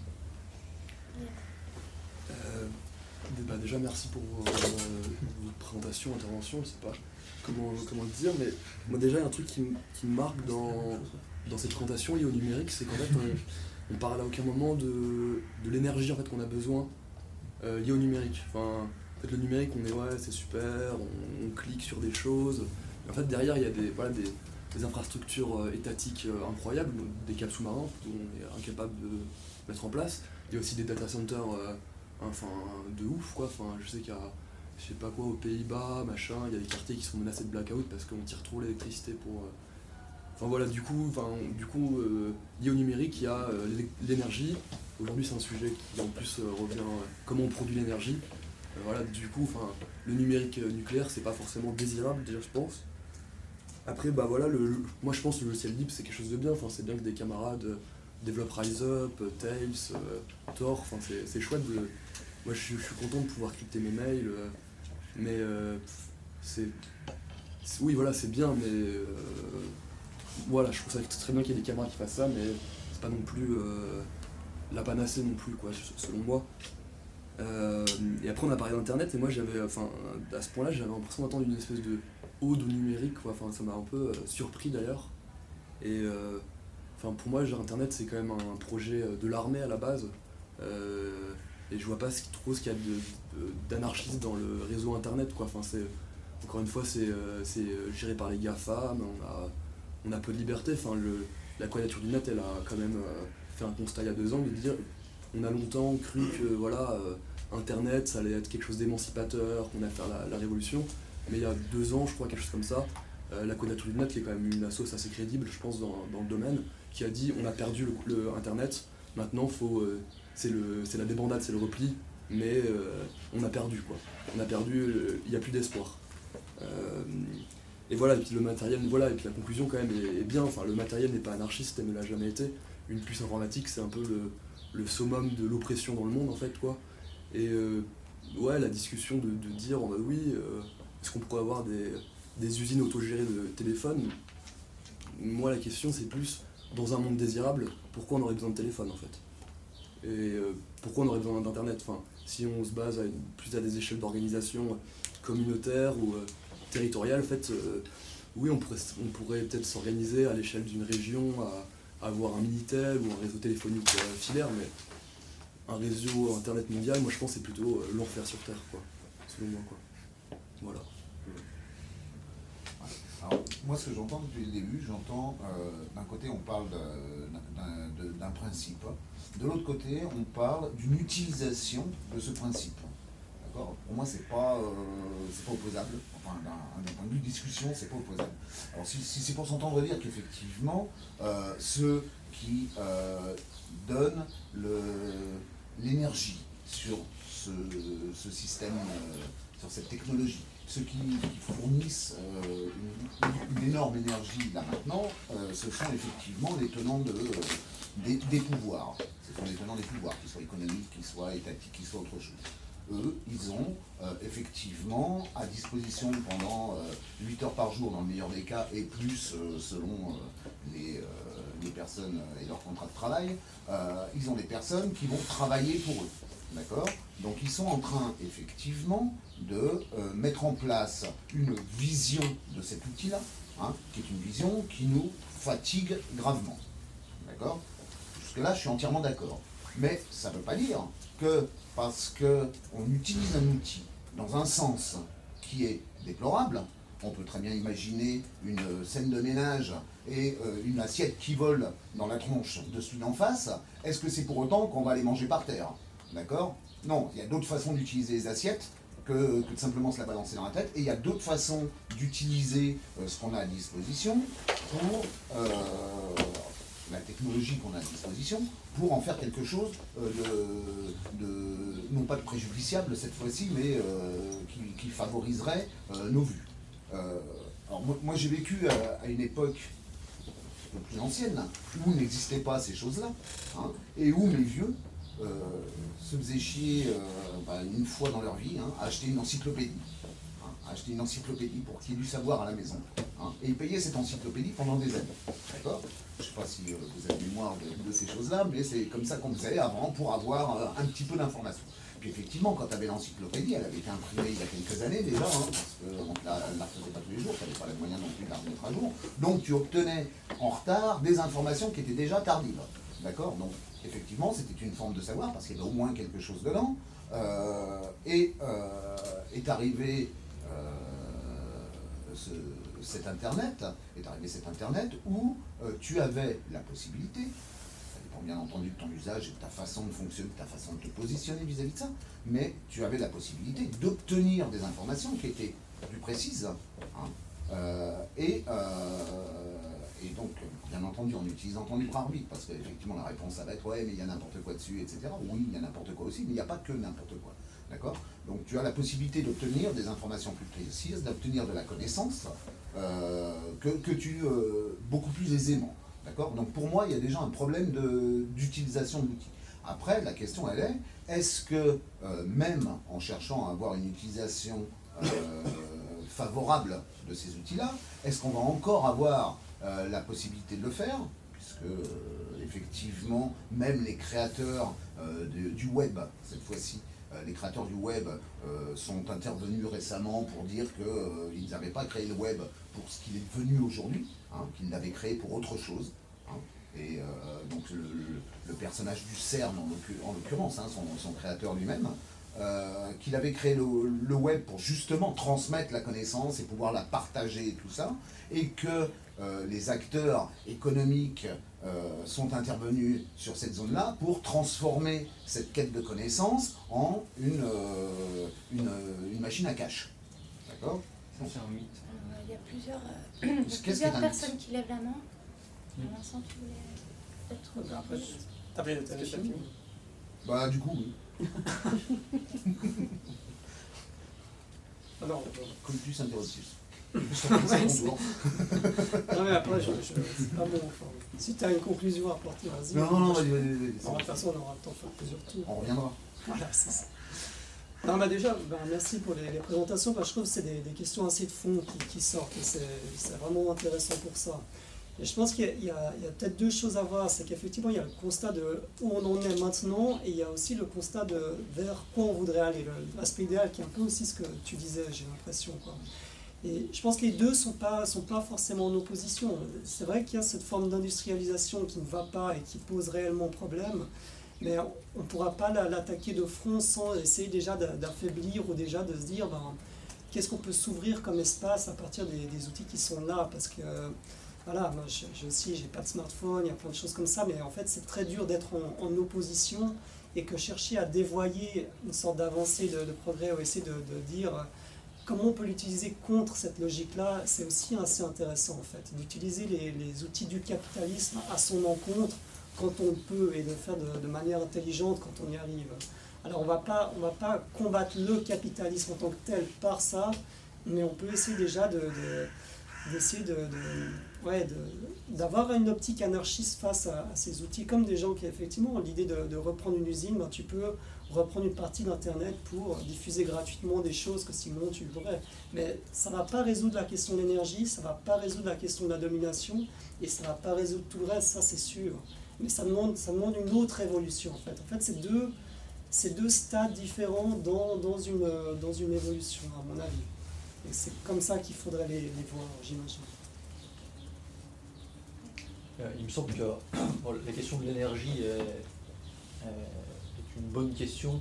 trucs. Déjà merci pour votre présentation, intervention, je sais pas comment le dire, mais moi déjà il y a un truc qui me marque dans cette présentation liée au numérique, c'est qu'en fait on parle à aucun moment de l'énergie en fait qu'on a besoin liée au numérique. Enfin, en fait le numérique c'est super, on clique sur des choses, mais en fait derrière il y a des infrastructures étatiques incroyables, des câbles sous-marins qu'on est incapable de mettre en place. Il y a aussi des data centers de ouf quoi. Enfin, je sais qu'il y a, je sais pas quoi, aux Pays-Bas, machin, il y a des quartiers qui sont menacés de blackout parce qu'on tire trop l'électricité pour. Enfin voilà, du coup, lié au numérique, il y a l'énergie. Aujourd'hui, c'est un sujet qui en plus revient comment on produit l'énergie. Voilà, du coup, le numérique nucléaire, c'est pas forcément désirable déjà, je pense. Après, moi je pense que le logiciel libre c'est quelque chose de bien. Enfin, c'est bien que des camarades développent Rise Up, Tails, Tor. Enfin, c'est chouette. Moi je suis content de pouvoir crypter mes mails, mais oui, voilà, c'est bien, mais voilà, je trouve ça très bien qu'il y ait des camarades qui fassent ça, mais c'est pas non plus la panacée non plus, quoi, selon moi. Et après on a parlé d'internet, et moi j'avais, à ce point-là, j'avais l'impression d'entendre une espèce de ode au numérique, quoi. Enfin, ça m'a un peu surpris d'ailleurs. Et pour moi, internet c'est quand même un projet de l'armée à la base. Et je vois pas trop ce qu'il y a d'anarchiste dans le réseau internet, quoi. Enfin, encore une fois, c'est géré par les GAFA, mais on a peu de liberté. Enfin, la Quadrature du Net, elle a quand même fait un constat il y a 2 ans de dire on a longtemps cru que internet ça allait être quelque chose d'émancipateur, qu'on allait faire la révolution. Mais il y a 2 ans, je crois, quelque chose comme ça, la Quadrature du Net, qui est quand même une asso assez crédible, je pense, dans le domaine, qui a dit on a perdu le internet, maintenant c'est la débandade, c'est le repli, mais on a perdu, quoi. On a perdu, il n'y a plus d'espoir. Et voilà, et puis le matériel, voilà, et puis la conclusion quand même est bien. Enfin, le matériel n'est pas anarchiste, elle ne l'a jamais été. Une puce informatique, c'est un peu le summum de l'oppression dans le monde, en fait, quoi. Et la discussion de dire est-ce qu'on pourrait avoir des usines autogérées de téléphones? Moi, la question, c'est plus, dans un monde désirable, pourquoi on aurait besoin de téléphone, en fait? Et pourquoi on aurait besoin d'internet? Enfin, si on se base plus à des échelles d'organisation communautaire ou territoriale, en fait, oui, on pourrait peut-être s'organiser à l'échelle d'une région, à avoir un Minitel ou un réseau téléphonique filaire, un réseau internet mondial, moi je pense que c'est plutôt l'enfer sur Terre, quoi, selon moi, quoi. Voilà. Alors, moi, ce que j'entends depuis le début, j'entends, d'un côté, on parle d'un principe. De l'autre côté, on parle d'une utilisation de ce principe. D'accord ? Pour moi, c'est pas opposable. Enfin, d'un point de vue de discussion, c'est pas opposable. Alors, si c'est pour s'entendre dire qu'effectivement, ceux qui donnent l'énergie sur ce système, sur cette technologie, ceux qui fournissent une énorme énergie là maintenant, ce sont effectivement les tenants des pouvoirs. Ce sont les tenants des pouvoirs, qu'ils soient économiques, qu'ils soient étatiques, qu'ils soient autre chose. Eux, ils ont effectivement à disposition pendant 8 heures par jour dans le meilleur des cas, et plus selon les personnes et leur contrat de travail, ils ont des personnes qui vont travailler pour eux. D'accord ? Donc ils sont en train effectivement de mettre en place une vision de cet outil-là, hein, qui est une vision qui nous fatigue gravement. D'accord ? Jusque-là, je suis entièrement d'accord. Mais ça ne veut pas dire que parce qu'on utilise un outil dans un sens qui est déplorable, on peut très bien imaginer une scène de ménage et une assiette qui vole dans la tronche de celui d'en face, est-ce que c'est pour autant qu'on va les manger par terre ? D'accord ? Non, il y a d'autres façons d'utiliser les assiettes que de simplement se la balancer dans la tête, et il y a d'autres façons d'utiliser ce qu'on a à disposition pour la technologie qu'on a à disposition pour en faire quelque chose non pas de préjudiciable cette fois-ci, mais qui favoriserait nos vues. Alors moi j'ai vécu à une époque un peu plus ancienne, où n'existaient pas ces choses-là, hein, et où mes vieux se faisaient chier une fois dans leur vie, hein, à acheter une encyclopédie. Acheter une encyclopédie pour qu'il y ait du savoir à la maison. Hein, et ils payaient cette encyclopédie pendant des années. D'accord ? Je ne sais pas si vous avez mémoire de ces choses-là, mais c'est comme ça qu'on faisait avant pour avoir un petit peu d'informations. Puis effectivement, quand tu avais l'encyclopédie, elle avait été imprimée il y a quelques années déjà, hein, parce qu'on ne la refaisait pas tous les jours, tu n'avais pas les moyens non plus de la remettre à jour. Donc tu obtenais en retard des informations qui étaient déjà tardives. D'accord ? Donc effectivement, c'était une forme de savoir, parce qu'il y avait au moins quelque chose dedans. Est arrivé cet Internet où tu avais la possibilité, ça dépend bien entendu de ton usage et de ta façon de fonctionner, de ta façon de te positionner vis-à-vis de ça, mais tu avais la possibilité d'obtenir des informations qui étaient plus précises, hein, et donc, bien entendu, en utilisant ton libre arbitre, parce qu'effectivement la réponse ça va être ouais, mais il y a n'importe quoi dessus, etc. Oui, il y a n'importe quoi aussi, mais il n'y a pas que n'importe quoi. D'accord ? Donc tu as la possibilité d'obtenir des informations plus précises, d'obtenir de la connaissance beaucoup plus aisément. D'accord ? Donc pour moi, il y a déjà un problème d'utilisation de l'outil. Après, la question elle est, est-ce que même en cherchant à avoir une utilisation favorable de ces outils-là, est-ce qu'on va encore avoir la possibilité de le faire ? Puisque effectivement, même les créateurs du web, cette fois-ci, les créateurs du web sont intervenus récemment pour dire qu'ils n'avaient pas créé le web pour ce qu'il est devenu aujourd'hui, hein, qu'ils l'avaient créé pour autre chose. Hein, et donc le personnage du CERN, en l'occurrence, hein, son créateur lui-même, qu'il avait créé le web pour justement transmettre la connaissance et pouvoir la partager et tout ça, et que les acteurs économiques sont intervenus sur cette zone-là pour transformer cette quête de connaissances en une machine à cash. D'accord ? Ça, c'est un mythe. Il y a plusieurs personnes qui lèvent la main. Vincent, tu voulais peut-être... T'avais fini ? Bah du coup, oui. Alors, Cultus interruptus. non mais après, c'est pas bon. Enfin, si tu as une conclusion à apporter, vas-y. Non, vas-y. De toute façon, on aura le temps de faire plusieurs tours. On reviendra. Voilà, c'est ça. Non, bah déjà, merci pour les présentations, parce que je trouve que c'est des questions assez de fond qui sortent, et c'est vraiment intéressant pour ça. Et je pense qu'il y a peut-être deux choses à voir, c'est qu'effectivement, il y a le constat de où on en est maintenant, et il y a aussi le constat de vers quoi on voudrait aller, l'aspect idéal, qui est un peu aussi ce que tu disais, j'ai l'impression, quoi. Et je pense que les deux ne sont pas forcément en opposition. C'est vrai qu'il y a cette forme d'industrialisation qui ne va pas et qui pose réellement problème, mais on ne pourra pas l'attaquer de front sans essayer déjà d'affaiblir ou déjà de se dire qu'est-ce qu'on peut s'ouvrir comme espace à partir des outils qui sont là, parce que voilà, moi j'ai pas de smartphone, il y a plein de choses comme ça, mais en fait c'est très dur d'être en opposition, et que chercher à dévoyer une sorte d'avancée de progrès, ou essayer de dire comment on peut l'utiliser contre cette logique-là, c'est aussi assez intéressant en fait, d'utiliser les outils du capitalisme à son encontre quand on peut, et de le faire de manière intelligente quand on y arrive. Alors on va pas combattre le capitalisme en tant que tel par ça, mais on peut essayer déjà d'avoir une optique anarchiste face à ces outils, comme des gens qui effectivement ont l'idée de reprendre une usine, tu peux reprendre une partie d'Internet pour diffuser gratuitement des choses que sinon tu pourrais. Mais ça ne va pas résoudre la question de l'énergie, ça ne va pas résoudre la question de la domination, et ça ne va pas résoudre tout le reste, ça c'est sûr. Mais ça demande une autre évolution en fait. En fait, c'est deux stades différents dans une évolution, à mon avis. Et c'est comme ça qu'il faudrait les voir, j'imagine. Il me semble que la question de l'énergie est une bonne question.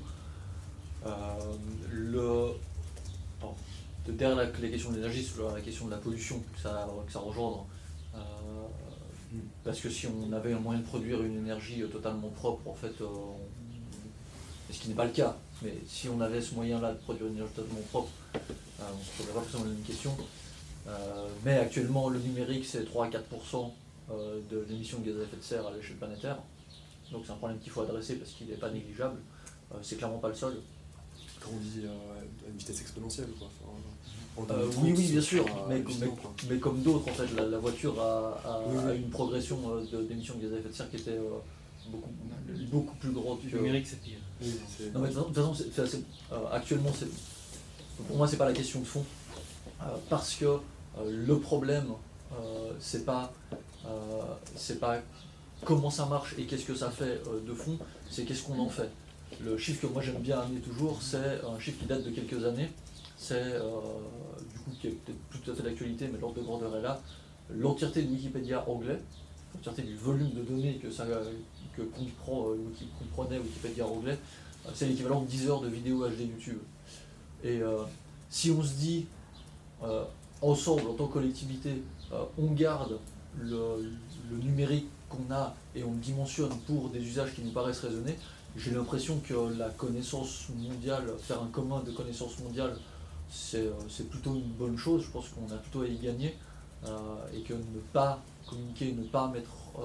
Derrière la question de l'énergie, c'est la question de la pollution que ça engendre. Parce que si on avait un moyen de produire une énergie totalement propre, en fait, ce qui n'est pas le cas, mais si on avait ce moyen-là de produire une énergie totalement propre, on ne se poserait pas forcément la même question. Mais actuellement, le numérique, c'est 3 à 4% de l'émission de gaz à effet de serre à l'échelle planétaire. Donc c'est un problème qu'il faut adresser parce qu'il n'est pas négligeable. C'est clairement pas le seul. Quand on dit à une vitesse exponentielle, quoi. Oui, bien sûr, mais comme d'autres, en fait, la voiture a une progression d'émissions de gaz à effet de serre qui était beaucoup plus grande. Le numérique, c'est pire. Non, mais de toute façon, actuellement, pour moi, c'est pas la question de fond, parce que le problème, c'est pas comment ça marche et qu'est-ce que ça fait de fond, c'est qu'est-ce qu'on en fait. Le chiffre que moi j'aime bien amener toujours, c'est un chiffre qui date de quelques années, c'est du coup qui est peut-être plus tout à fait d'actualité, mais l'ordre de grandeur est là, l'entièreté de Wikipédia anglais, l'entièreté du volume de données que comprenait Wikipédia anglais, c'est l'équivalent de 10 heures de vidéos HD YouTube. Et si on se dit ensemble, en tant que collectivité, on garde le numérique qu'on a et on le dimensionne pour des usages qui nous paraissent raisonnés, j'ai l'impression que la connaissance mondiale, faire un commun de connaissance mondiale, c'est plutôt une bonne chose. Je pense qu'on a plutôt à y gagner, et que ne pas communiquer, ne pas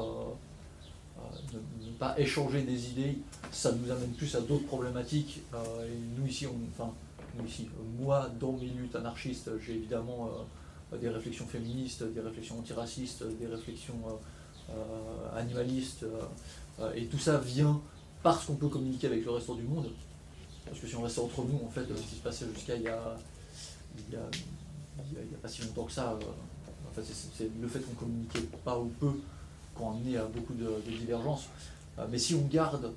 échanger des idées, ça nous amène plus à d'autres problématiques. Et nous ici, moi, dans mes luttes anarchistes, j'ai évidemment des réflexions féministes, des réflexions antiracistes, des réflexions animalistes, et tout ça vient parce qu'on peut communiquer avec le reste du monde. Parce que si on restait entre nous, en fait, ce qui se passait jusqu'à il y a pas si longtemps que ça, en fait, c'est le fait qu'on communiquait pas ou peu qui a amené à beaucoup de divergences. Mais si on garde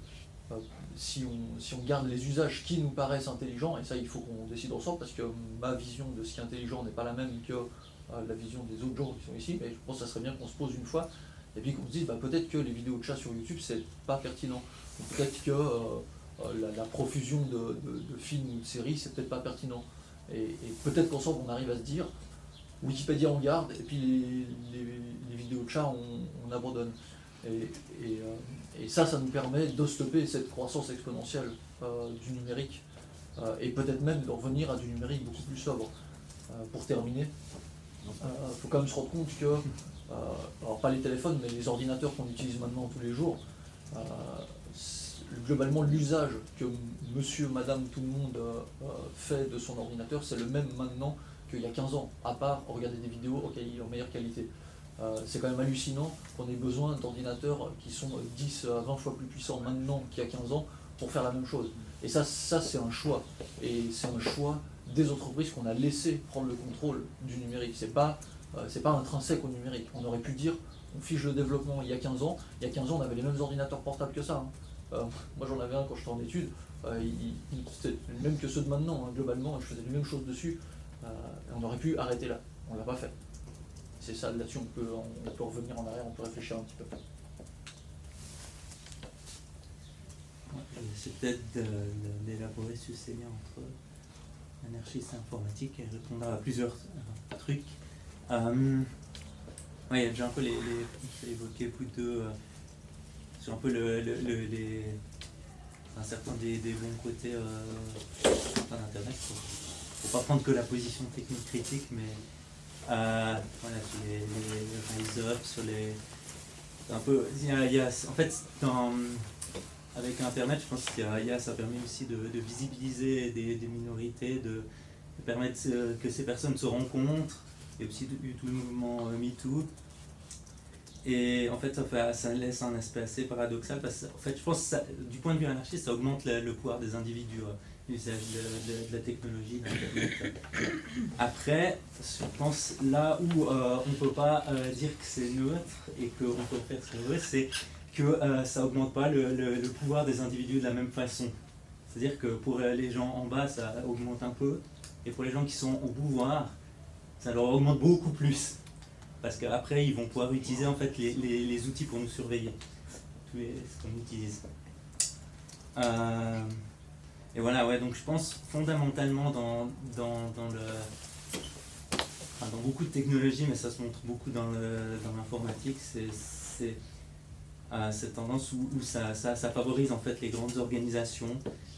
les usages qui nous paraissent intelligents, et ça il faut qu'on décide ensemble, parce que ma vision de ce qui est intelligent n'est pas la même que la vision des autres gens qui sont ici, mais je pense que ça serait bien qu'on se pose une fois, et puis qu'on se dise peut-être que les vidéos de chat sur YouTube c'est pas pertinent, ou peut-être que la profusion de films ou de séries c'est peut-être pas pertinent, et peut-être qu'ensemble on arrive à se dire Wikipédia on garde, et puis les vidéos de chat on abandonne. Et ça nous permet de stopper cette croissance exponentielle du numérique, et peut-être même de revenir à du numérique beaucoup plus sobre. Pour terminer, faut quand même se rendre compte que, alors pas les téléphones, mais les ordinateurs qu'on utilise maintenant tous les jours, globalement l'usage que monsieur, madame, tout le monde fait de son ordinateur, c'est le même maintenant qu'il y a 15 ans, à part regarder des vidéos en meilleure qualité. C'est quand même hallucinant qu'on ait besoin d'ordinateurs qui sont 10 à 20 fois plus puissants maintenant qu'il y a 15 ans pour faire la même chose. Et ça c'est un choix. Et c'est un choix des entreprises qu'on a laissé prendre le contrôle du numérique. C'est pas intrinsèque au numérique. On aurait pu dire, on fiche le développement il y a 15 ans. Il y a 15 ans, on avait les mêmes ordinateurs portables que ça. Moi j'en avais un quand j'étais en études. C'était le même que ceux de maintenant, globalement. Je faisais les mêmes choses dessus. On aurait pu arrêter là. On l'a pas fait. C'est ça, là-dessus on peut revenir en arrière, on peut réfléchir un petit peu. c'est peut-être d'élaborer sur ces liens entre anarchisme et informatique et répondre à plusieurs trucs. Ouais, il y a déjà un peu j'ai évoqué vous deux sur un peu un certain des bons côtés d'Internet. Faut pas prendre que la position technique critique, mais voilà, sur les rise-up, sur les... Un peu, en fait, avec Internet, je pense ça permet aussi de visibiliser des minorités, de permettre que ces personnes se rencontrent. Il y a aussi eu tout le mouvement MeToo. Et en fait, ça laisse un aspect assez paradoxal parce que en fait, je pense que du point de vue anarchiste, ça augmente le pouvoir des individus, l'usage de la technologie, d'Internet. Après, je pense là où on ne peut pas dire que c'est neutre et qu'on peut faire ce qu'on veut, c'est que ça n'augmente pas le pouvoir des individus de la même façon. C'est-à-dire que pour les gens en bas, ça augmente un peu, et pour les gens qui sont au pouvoir, ça leur augmente beaucoup plus. Parce qu'après, ils vont pouvoir utiliser en fait les outils pour nous surveiller, ce qu'on utilise. Et voilà, ouais, donc je pense fondamentalement dans beaucoup de technologies, mais ça se montre beaucoup dans l'informatique, c'est cette tendance où ça favorise en fait les grandes organisations.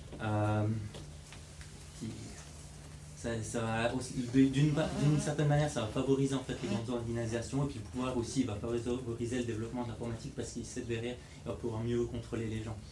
D'une certaine manière, ça va favoriser en fait les grandes organisations, et puis le pouvoir aussi va favoriser le développement de l'informatique parce qu'il sait derrière, il va pouvoir mieux contrôler les gens.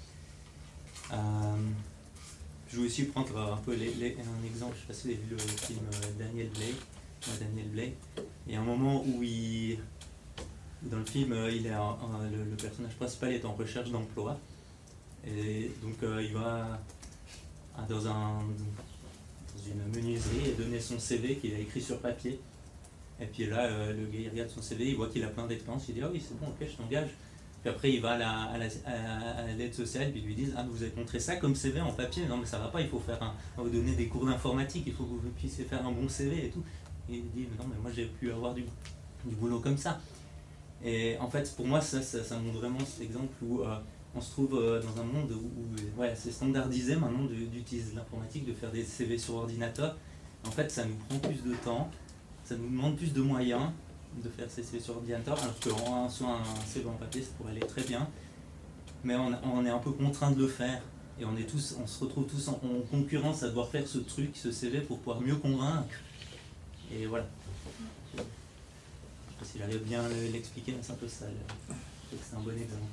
Je vais aussi prendre un peu un exemple, je ne sais pas si vous avez vu le film Daniel Blake. Il y a un moment où dans le film, le personnage principal est en recherche d'emploi, et donc il va dans une menuiserie et donner son CV qu'il a écrit sur papier. Et puis là, le gars il regarde son CV, il voit qu'il a plein d'expérience, il dit ah oui c'est bon, ok je t'engage. Puis après il va à l'aide sociale, puis ils lui disent ah vous avez montré ça comme CV en papier, non mais ça va pas, il faut on va vous donner des cours d'informatique, il faut que vous puissiez faire un bon CV et tout. Et il dit non mais moi j'ai pu avoir du boulot comme ça. Et en fait pour moi ça montre vraiment cet exemple où on se trouve dans un monde où c'est standardisé maintenant d'utiliser l'informatique, de faire des CV sur ordinateur. En fait, ça nous prend plus de temps, ça nous demande plus de moyens de faire ces CV sur ordinateur, alors qu'en soit un CV en papier, ça pourrait aller très bien. Mais on est un peu contraint de le faire. Et on se retrouve tous en concurrence à devoir faire ce CV pour pouvoir mieux convaincre. Et voilà. Je ne sais pas si j'arrive bien à l'expliquer, mais c'est un peu ça. C'est un bon exemple.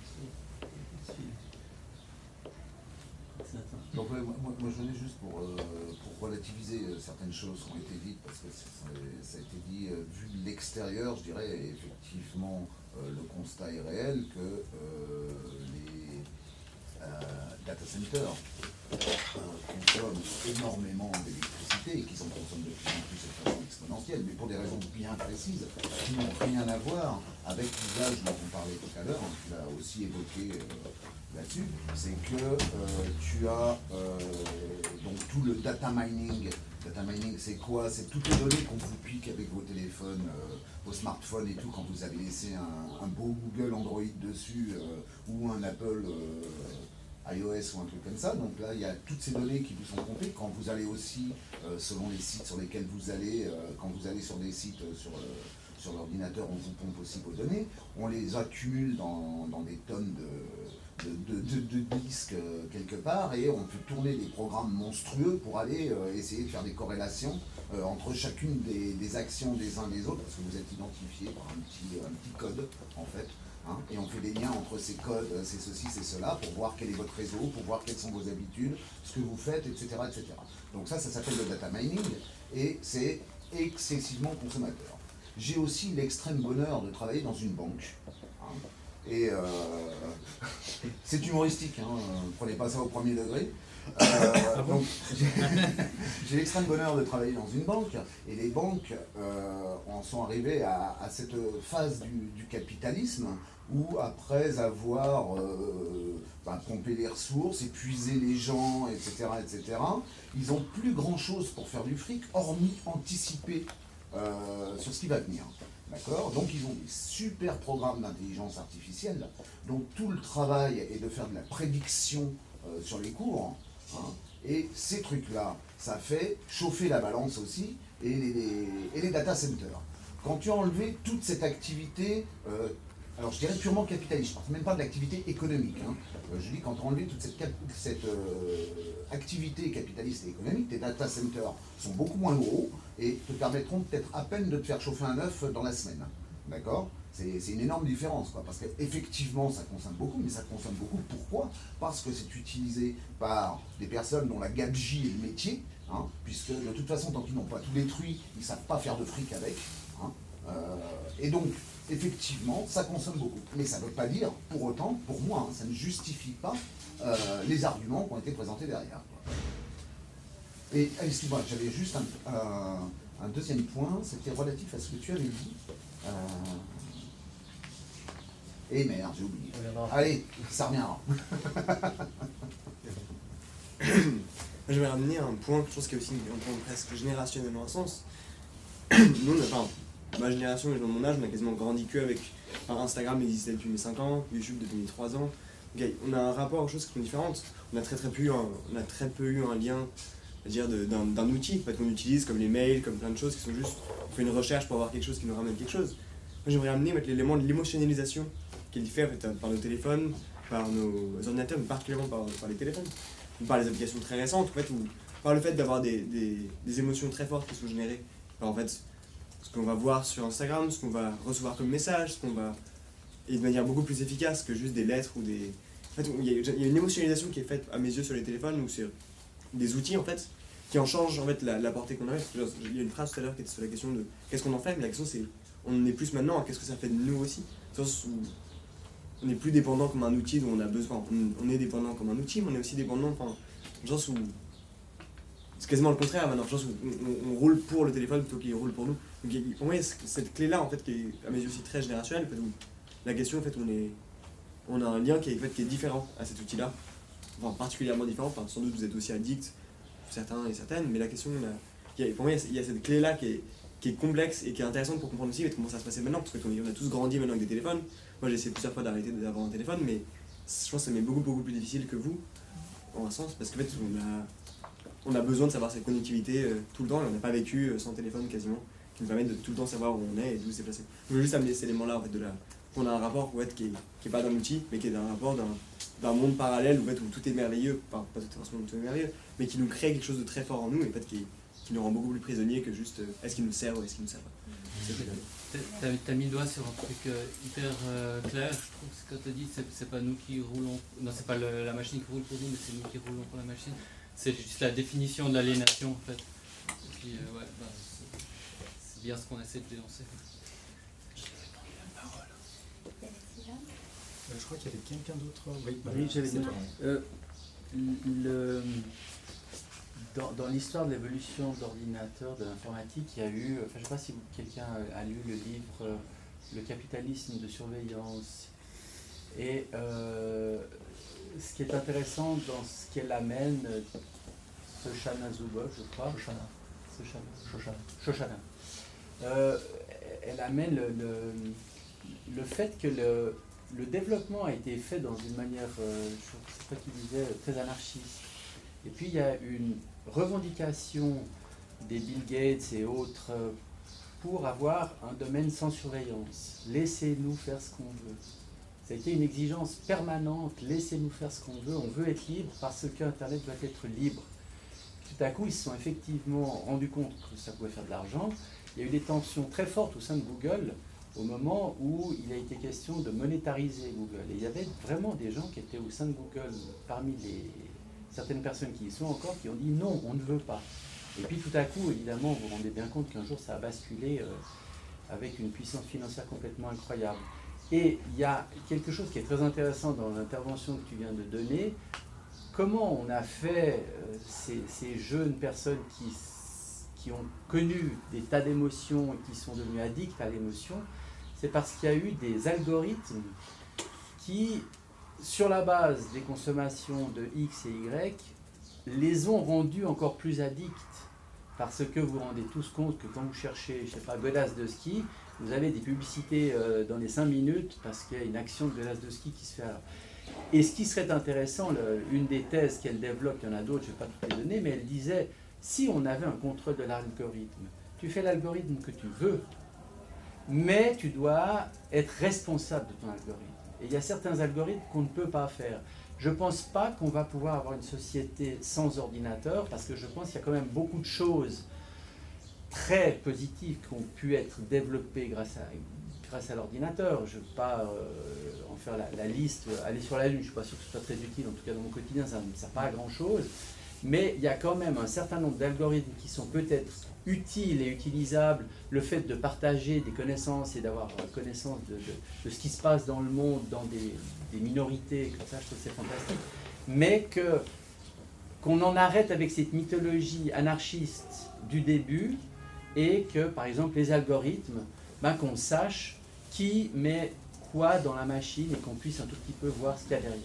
Donc moi je venais juste pour relativiser certaines choses qui ont été dites, parce que ça a été dit vu de l'extérieur, je dirais effectivement le constat est réel que les data centers consomment énormément d'électricité et qu'ils en consomment de plus en plus de façon exponentielle, mais pour des raisons bien précises qui n'ont rien à voir avec l'usage dont on parlait tout à l'heure, tu l'as aussi évoqué là-dessus, c'est que tu as donc tout le data mining. Data mining, c'est quoi? C'est toutes les données qu'on vous pique avec vos téléphones, vos smartphones et tout, quand vous avez laissé un beau Google Android dessus ou un Apple iOS ou un truc comme ça. Donc là, il y a toutes ces données qui vous sont comptées. Quand vous allez aussi, selon les sites sur lesquels vous allez, quand vous allez sur des sites sur l'ordinateur, on vous pompe aussi vos données. On les accumule dans des tonnes de disques quelque part, et on peut tourner des programmes monstrueux pour aller essayer de faire des corrélations entre chacune des actions des uns des autres, parce que vous êtes identifié par un petit code en fait, hein, et on fait des liens entre ces codes, c'est ceci, c'est cela, pour voir quel est votre réseau, pour voir quelles sont vos habitudes, ce que vous faites, etc. etc. Donc ça s'appelle le data mining, et c'est excessivement consommateur. J'ai aussi l'extrême bonheur de travailler dans une banque. Hein, et c'est humoristique, hein, prenez pas ça au premier degré. Donc, j'ai l'extrême bonheur de travailler dans une banque, et les banques en sont arrivées à cette phase du capitalisme où, après avoir pompé les ressources, épuisé les gens, etc., ils n'ont plus grand-chose pour faire du fric, hormis anticiper sur ce qui va venir. D'accord ? Donc ils ont des super programmes d'intelligence artificielle. Donc tout le travail est de faire de la prédiction sur les cours, hein, et ces trucs-là, ça fait chauffer la balance aussi, et les data centers. Quand tu as enlevé toute cette activité, alors je dirais purement capitaliste, je ne parle même pas de l'activité économique, hein. Je dis quand tu as enlevé toute cette activité capitaliste et économique, tes data centers sont beaucoup moins gros et te permettront peut-être à peine de te faire chauffer un œuf dans la semaine. D'accord ? C'est une énorme différence, quoi, parce qu'effectivement ça consomme beaucoup, mais ça consomme beaucoup. Pourquoi ? Parce que c'est utilisé par des personnes dont la gabegie est le métier, hein, puisque de toute façon, tant qu'ils n'ont pas tout détruit, ils ne savent pas faire de fric avec. Hein, et donc, effectivement, ça consomme beaucoup. Mais ça ne veut pas dire, pour autant, pour moi, hein, ça ne justifie pas les arguments qui ont été présentés derrière. Et excuse-moi, j'avais juste un deuxième point, c'était relatif à ce que tu avais dit. Et merde, j'ai oublié. Allez, ça revient. Je vais ramener un point, je pense qu'il y a aussi un point presque générationnel dans un sens. Nous, ma génération et dans mon âge, on a quasiment grandi qu'avec Instagram existait depuis mes 5 ans, YouTube depuis mes 3 ans. Okay, on a un rapport aux choses qui sont différentes. On a très peu eu un lien, à dire, d'un outil en fait, qu'on utilise, comme les mails, comme plein de choses qui sont juste, on fait une recherche pour avoir quelque chose qui nous ramène quelque chose. Moi, j'aimerais amener l'élément de l'émotionnalisation qui est fait en fait, par nos téléphones, par nos ordinateurs, mais particulièrement par les téléphones, par les applications très récentes, en fait, ou par le fait d'avoir des émotions très fortes qui sont générées par en fait, ce qu'on va voir sur Instagram, ce qu'on va recevoir comme message, et de manière beaucoup plus efficace que juste des lettres ou des... En fait, il y a une émotionnalisation qui est faite à mes yeux sur les téléphones, ou sur des outils en fait, qui en changent en fait, la portée qu'on a. Il y a une phrase tout à l'heure qui était sur la question de qu'est-ce qu'on en fait, mais la question c'est, on est plus maintenant à qu'est-ce que ça fait de nous aussi. Dans le sens où on n'est plus dépendant comme un outil dont on a besoin. On est dépendant comme un outil, mais on est aussi dépendant, dans le sens où c'est quasiment le contraire maintenant, dans le sens où on roule pour le téléphone plutôt qu'il roule pour nous. Donc pour moi, cette clé-là, en fait, qui est à mes yeux aussi très générationnelle, où la question, en fait, on a un lien qui est différent à cet outil-là, enfin particulièrement différent, enfin, sans doute vous êtes aussi addicts, certains et certaines, mais la question, pour moi, il y a cette clé-là qui est complexe et qui est intéressante pour comprendre aussi comment ça se passait maintenant, parce qu'on a tous grandi maintenant avec des téléphones. Moi j'ai essayé plusieurs fois d'arrêter d'avoir un téléphone, mais je pense que ça m'est beaucoup plus difficile que vous, en un sens, parce qu'en fait on a besoin de savoir cette connectivité tout le temps, et on n'a pas vécu sans téléphone quasiment, qui nous permet de tout le temps savoir où on est et d'où c'est placé. Je veux juste amener cet élément-là, en fait, qu'on a un rapport qui est pas d'un outil, mais qui est d'un rapport d'un monde parallèle où tout est merveilleux, pas forcément tout est merveilleux, mais qui nous crée quelque chose de très fort en nous, et en fait, qui nous rend beaucoup plus prisonniers que juste est-ce qu'il nous sert ou est-ce qu'il nous sert pas. T'as mis le doigt sur un truc hyper clair, je trouve, que quand tu as dit c'est pas nous qui roulons, non c'est pas la machine qui roule pour nous, mais c'est nous qui roulons pour la machine. C'est juste la définition de l'aliénation en fait. Et puis c'est bien ce qu'on essaie de dénoncer. Je crois qu'il y avait quelqu'un d'autre. Oui, j'avais dans l'histoire de l'évolution d'ordinateurs, de l'informatique, il y a eu, je ne sais pas si quelqu'un a lu le livre Le capitalisme de surveillance. Et ce qui est intéressant dans ce qu'elle amène, Shoshana Zuboff, je crois. Shoshana. Elle amène le fait que le développement a été fait dans une manière, je sais pas qui disait, très anarchiste. Et puis il y a une revendication des Bill Gates et autres pour avoir un domaine sans surveillance. Laissez-nous faire ce qu'on veut. Ça a été une exigence permanente, laissez-nous faire ce qu'on veut être libre parce que Internet doit être libre. Tout à coup, ils se sont effectivement rendus compte que ça pouvait faire de l'argent. Il y a eu des tensions très fortes au sein de Google au moment où il a été question de monétariser Google. Et il y avait vraiment des gens qui étaient au sein de Google, parmi certaines personnes qui y sont encore, qui ont dit non, on ne veut pas. Et puis tout à coup, évidemment, vous vous rendez bien compte qu'un jour ça a basculé avec une puissance financière complètement incroyable. Et il y a quelque chose qui est très intéressant dans l'intervention que tu viens de donner. Comment on a fait ces jeunes personnes qui ont connu des tas d'émotions et qui sont devenues addicts à l'émotion, c'est parce qu'il y a eu des algorithmes qui, sur la base des consommations de X et Y, les ont rendus encore plus addicts. Parce que vous vous rendez tous compte que quand vous cherchez, je sais pas, godasse de ski, vous avez des publicités dans les 5 minutes parce qu'il y a une action de godasse de ski qui se fait. Et ce qui serait intéressant, une des thèses qu'elle développe, il y en a d'autres, je ne vais pas toutes les donner, mais elle disait, si on avait un contrôle de l'algorithme, tu fais l'algorithme que tu veux, mais tu dois être responsable de ton algorithme. Et il y a certains algorithmes qu'on ne peut pas faire. Je ne pense pas qu'on va pouvoir avoir une société sans ordinateur, parce que je pense qu'il y a quand même beaucoup de choses très positives qui ont pu être développées grâce à l'ordinateur. Je ne veux pas en faire la liste, aller sur la Lune, je ne suis pas sûr que ce soit très utile, en tout cas dans mon quotidien, ça ne sert pas à grand-chose. Mais il y a quand même un certain nombre d'algorithmes qui sont peut-être utiles et utilisables. Le fait de partager des connaissances et d'avoir connaissance de ce qui se passe dans le monde, dans des minorités, comme ça, je trouve que c'est fantastique. Mais qu'on en arrête avec cette mythologie anarchiste du début et que, par exemple, les algorithmes, qu'on sache qui met quoi dans la machine et qu'on puisse un tout petit peu voir ce qu'il y a derrière.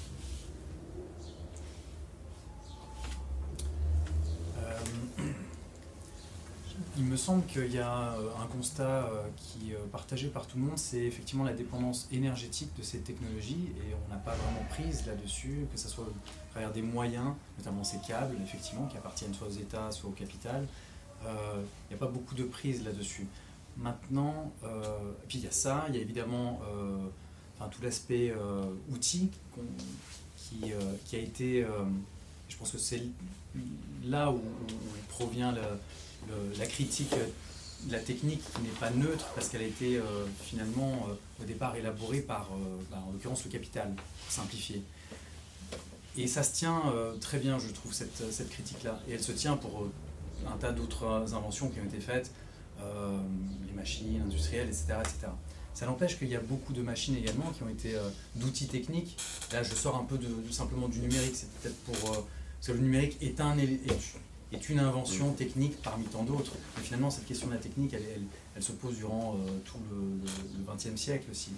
Il me semble qu'il y a un constat qui est partagé par tout le monde, c'est effectivement la dépendance énergétique de ces technologies et on n'a pas vraiment prise là-dessus, que ce soit à travers des moyens, notamment ces câbles, effectivement, qui appartiennent soit aux États, soit au capital. Il n'y a pas beaucoup de prise là-dessus. Maintenant, puis il y a ça, il y a évidemment tout l'aspect outils qui a été, je pense que c'est là où provient la critique de la technique qui n'est pas neutre parce qu'elle a été finalement au départ élaborée par, en l'occurrence, le capital, pour simplifier. Et ça se tient très bien, je trouve, cette critique-là. Et elle se tient pour un tas d'autres inventions qui ont été faites, les machines industrielles, etc., etc. Ça n'empêche qu'il y a beaucoup de machines également qui ont été d'outils techniques. Là, je sors un peu simplement du numérique, c'est peut-être pour... parce que le numérique est une invention technique parmi tant d'autres. Mais finalement, cette question de la technique, elle se pose durant tout le XXe siècle aussi.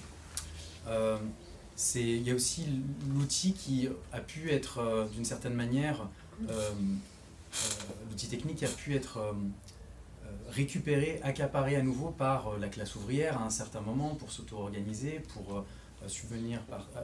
Il y a aussi l'outil qui a pu être, d'une certaine manière, l'outil technique a pu être récupéré, accaparé à nouveau par la classe ouvrière à un certain moment pour s'auto-organiser, pour subvenir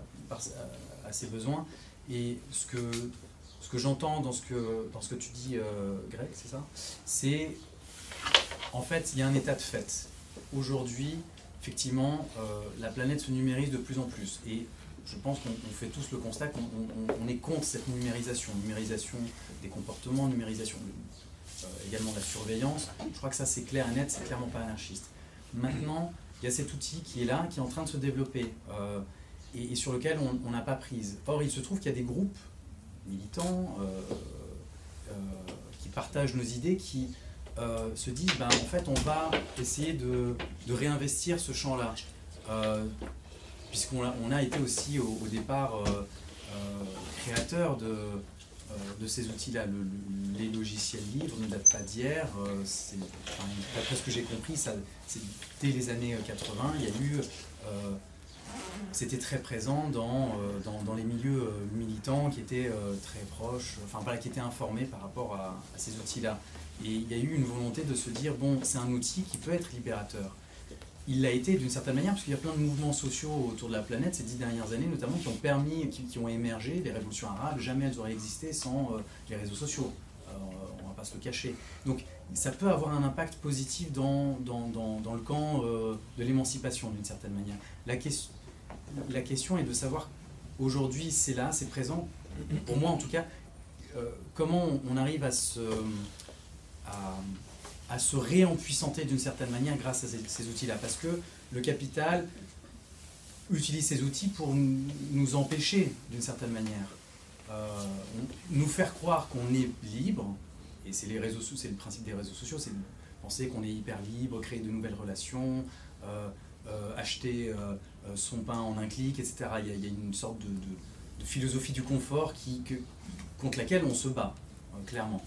à ses besoins. Et ce que j'entends dans ce que tu dis, Greg, c'est ça? C'est, en fait, il y a un état de fait. Aujourd'hui, effectivement, la planète se numérise de plus en plus. Et je pense qu'on fait tous le constat qu'on est contre cette numérisation des comportements, numérisation également de la surveillance. Je crois que ça, c'est clair et net, c'est clairement pas anarchiste. Maintenant, il y a cet outil qui est là, qui est en train de se développer et sur lequel on n'a pas prise. Or, il se trouve qu'il y a des groupes militants qui partagent nos idées, qui se disent en fait on va essayer de réinvestir ce champ-là puisqu'on a été aussi au départ créateur de ces outils-là. Les logiciels libres ne datent pas d'hier, d'après ce que j'ai compris, c'est dès les années 80, il y a eu... c'était très présent dans les milieux militants qui étaient très proches, qui étaient informés par rapport à ces outils-là. Et il y a eu une volonté de se dire, bon, c'est un outil qui peut être libérateur. Il l'a été d'une certaine manière, parce qu'il y a plein de mouvements sociaux autour de la planète ces 10 dernières années, notamment qui ont émergé, les révolutions arabes, jamais elles auraient existé sans les réseaux sociaux. On ne va pas se le cacher. Donc ça peut avoir un impact positif dans le camp de l'émancipation d'une certaine manière. La question est de savoir, aujourd'hui c'est là, c'est présent, pour moi en tout cas, comment on arrive à se réempuissanter d'une certaine manière grâce à ces outils-là. Parce que le capital utilise ces outils pour nous empêcher d'une certaine manière. Nous faire croire qu'on est libre, et c'est le principe des réseaux sociaux, c'est de penser qu'on est hyper libre, créer de nouvelles relations, acheter son pain en un clic, etc. Il y a une sorte de philosophie du confort contre laquelle on se bat, clairement,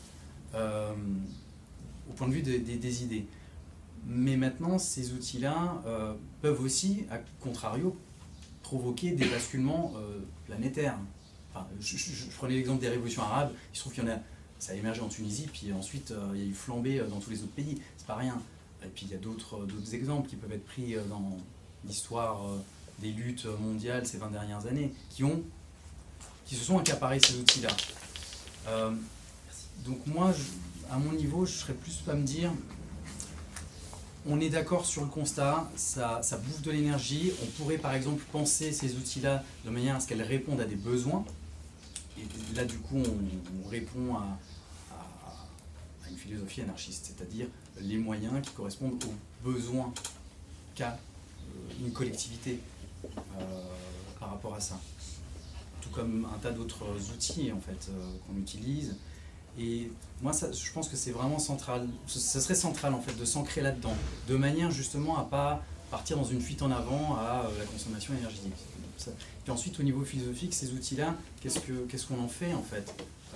au point de vue des idées. Mais maintenant, ces outils-là peuvent aussi, à contrario, provoquer des basculements planétaires. Je prenais l'exemple des révolutions arabes, il se trouve qu'il y en a, ça a émergé en Tunisie, puis ensuite il y a eu flambé dans tous les autres pays, c'est pas rien. Et puis il y a d'autres exemples qui peuvent être pris dans l'histoire des luttes mondiales ces 20 dernières années, qui se sont accaparés ces outils-là. Donc moi, à mon niveau, je serais plus à me dire, on est d'accord sur le constat, ça bouffe de l'énergie, on pourrait par exemple penser ces outils-là de manière à ce qu'elles répondent à des besoins, et là du coup on répond à une philosophie anarchiste, c'est-à-dire les moyens qui correspondent aux besoins qu'a une collectivité par rapport à ça. Tout comme un tas d'autres outils en fait qu'on utilise. Et moi, je pense que c'est vraiment central. Ça serait central en fait de s'ancrer là-dedans, de manière justement à pas partir dans une fuite en avant à la consommation énergétique. Puis ensuite, au niveau philosophique, ces outils-là, qu'est-ce qu'on en fait en fait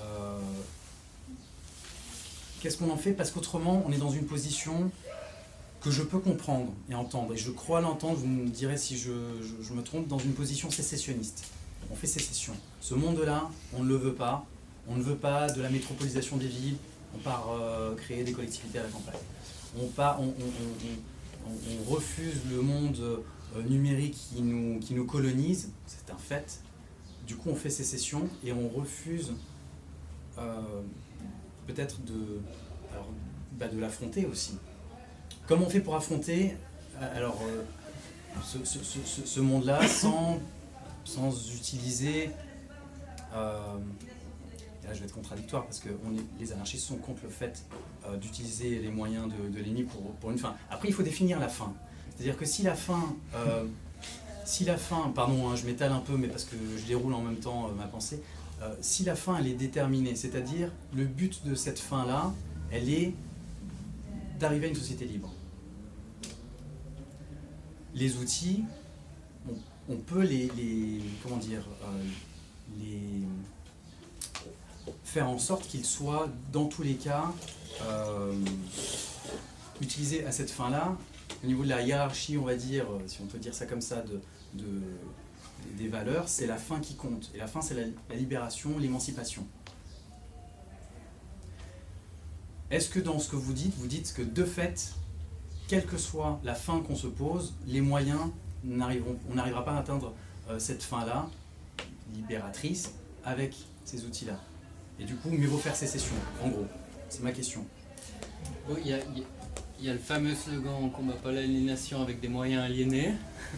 Qu'est-ce qu'on en fait? Parce qu'autrement, on est dans une position que je peux comprendre et entendre, et je crois l'entendre, vous me direz si je me trompe, dans une position sécessionniste. On fait sécession. Ce monde-là, on ne le veut pas. On ne veut pas de la métropolisation des villes, on part créer des collectivités à la campagne. On refuse le monde numérique qui nous colonise, c'est un fait. Du coup, on fait sécession et on refuse peut-être de l'affronter aussi. Comment on fait pour affronter ce monde-là sans utiliser... Là, je vais être contradictoire parce que les anarchistes sont contre le fait d'utiliser les moyens de l'ennemi pour une fin. Après, il faut définir la fin. C'est-à-dire que si la fin, pardon, hein, je m'étale un peu, mais parce que je déroule en même temps ma pensée, si la fin elle est déterminée, c'est-à-dire le but de cette fin-là, elle est d'arriver à une société libre. Les outils, on peut les faire en sorte qu'ils soient, dans tous les cas, utilisés à cette fin-là. Au niveau de la hiérarchie, on va dire, si on peut dire ça comme ça, des valeurs, c'est la fin qui compte. Et la fin, c'est la libération, l'émancipation. Est-ce que dans ce que vous dites que de fait, quelle que soit la fin qu'on se pose, les moyens, on n'arrivera pas à atteindre cette fin-là, libératrice, avec ces outils-là? Et du coup, mieux vaut faire sécession, en gros. C'est ma question. Il y a le fameux slogan « On ne combat pas l'aliénation avec des moyens aliénés ».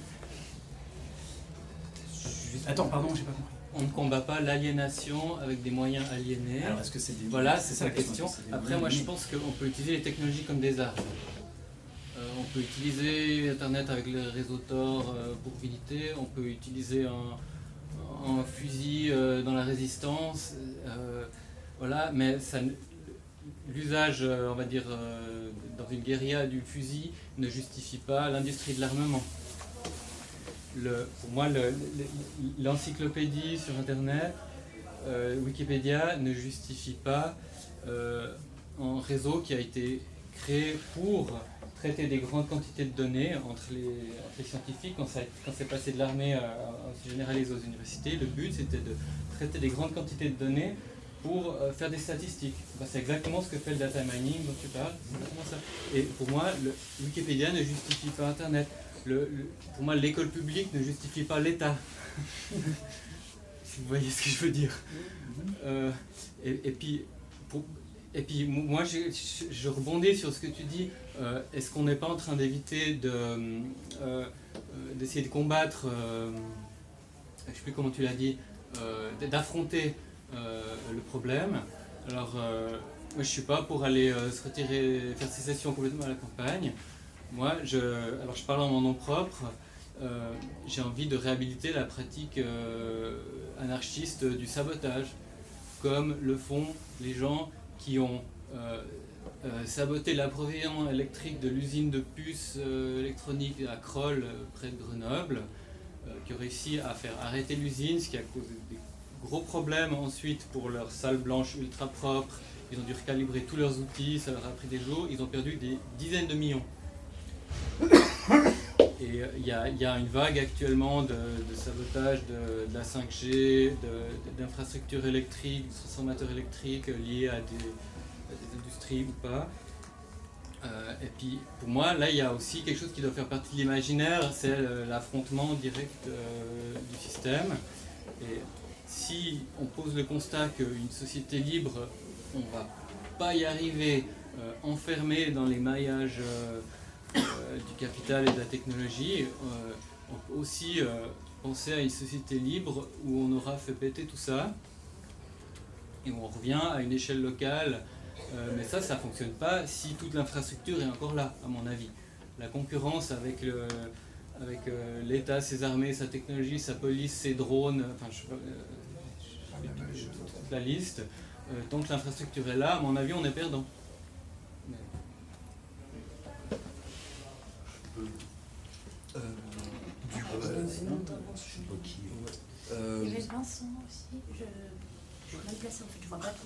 Attends, pardon, j'ai pas compris. On ne combat pas l'aliénation avec des moyens aliénés. Alors, est-ce que c'est des... Voilà, c'est ça la question. Après, moi, je pense qu'on peut utiliser les technologies comme des armes. On peut utiliser Internet avec le réseau Tor pour militer. On peut utiliser un fusil dans la résistance, voilà, mais l'usage, on va dire, dans une guérilla du fusil ne justifie pas l'industrie de l'armement. Pour moi, l'encyclopédie sur Internet, Wikipédia, ne justifie pas un réseau qui a été créé pour traiter des grandes quantités de données entre les scientifiques. Quand c'est passé de l'armée à se généraliser aux universités, le but c'était de traiter des grandes quantités de données pour faire des statistiques. C'est exactement ce que fait le data mining dont tu parles. Ça. Et pour moi, Wikipédia ne justifie pas Internet. Pour moi, l'école publique ne justifie pas l'État. Si vous voyez ce que je veux dire. Et puis moi, je rebondis sur ce que tu dis. Est-ce qu'on n'est pas en train d'éviter d'essayer de combattre, je ne sais plus comment tu l'as dit, d'affronter le problème? Alors, moi, je ne suis pas pour aller se retirer, faire sécession complètement à la campagne. Moi, je parle en mon nom propre. J'ai envie de réhabiliter la pratique anarchiste du sabotage, comme le font les gens qui ont saboté l'approvisionnement électrique de l'usine de puces électroniques à Crolles, près de Grenoble, qui ont réussi à faire arrêter l'usine, ce qui a causé des gros problèmes ensuite pour leurs salles blanches ultra propres. Ils ont dû recalibrer tous leurs outils, ça leur a pris des jours, ils ont perdu des dizaines de millions. Et il y a une vague actuellement de sabotage de la 5G, d'infrastructures électriques, de transformateurs électriques liés à des industries ou pas. Et puis pour moi, là, il y a aussi quelque chose qui doit faire partie de l'imaginaire, c'est l'affrontement direct du système. Et si on pose le constat qu'une société libre, on ne va pas y arriver enfermé dans les maillages du capital et de la technologie, on peut aussi penser à une société libre où on aura fait péter tout ça et on revient à une échelle locale. Mais ça ne fonctionne pas si toute l'infrastructure est encore là, à mon avis. La concurrence avec l'État, ses armées, sa technologie, sa police, ses drones, enfin, toute la liste, tant que l'infrastructure est là, à mon avis, on est perdant. Il y avait Vincent aussi. Je suis mal placé en fait, je vois pas tout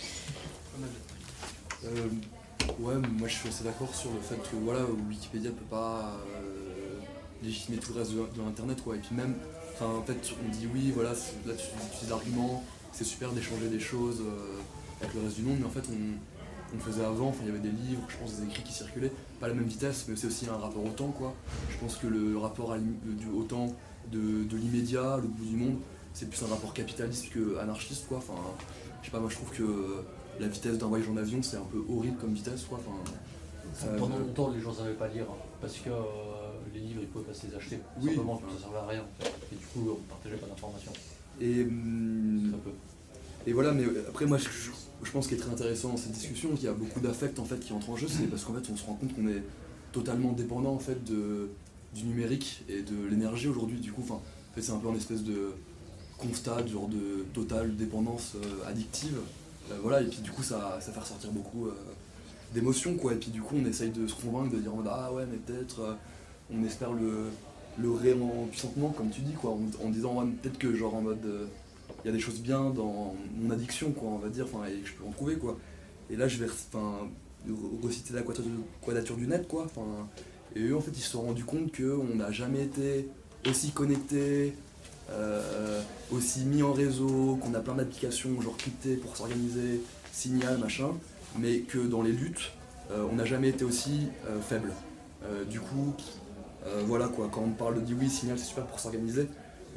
le monde. Ouais, moi je suis assez d'accord sur le fait que voilà, Wikipédia peut pas légitimer tout le reste de l'internet quoi. Et puis même, en fait on dit oui voilà, là tu utilises l'argument, c'est super d'échanger des choses avec le reste du monde, mais en fait on faisait avant, il y avait des livres, je pense des écrits qui circulaient, pas à la même vitesse, mais c'est aussi un rapport au temps quoi. Je pense que le rapport au temps de l'immédiat, le bout du monde, c'est plus un rapport capitaliste que anarchiste quoi. Enfin, je sais pas, moi je trouve que la vitesse d'un voyage en avion c'est un peu horrible comme vitesse quoi. Pendant longtemps les gens ne savaient pas lire, parce que les livres ils pouvaient pas se les acheter, oui, simplement ça servait à rien en fait. Et du coup on partageait pas d'informations. Très peu. Et voilà, mais après moi je pense qu'il est très intéressant dans cette discussion, qu'il y a beaucoup d'affects en fait qui entrent en jeu, c'est parce qu'en fait on se rend compte qu'on est totalement dépendant en fait du numérique et de l'énergie aujourd'hui. Du coup, en fait, c'est un peu une espèce de constat, genre de totale dépendance addictive. Voilà, et puis du coup ça fait ressortir beaucoup d'émotions quoi. Et puis du coup on essaye de se convaincre, de dire ah ouais mais peut-être on espère le réempuissantement comme tu dis quoi, en disant ouais, peut-être que genre en mode il y a des choses bien dans mon addiction quoi, on va dire, et que je peux en trouver quoi. Et là je vais reciter la quadrature du net quoi. Et eux en fait ils se sont rendus compte qu'on n'a jamais été aussi connectés, aussi mis en réseau, qu'on a plein d'applications genre cryptées pour s'organiser, Signal, machin, mais que dans les luttes, on n'a jamais été aussi faible. Du coup, voilà quoi, quand on parle de oui, Signal c'est super pour s'organiser,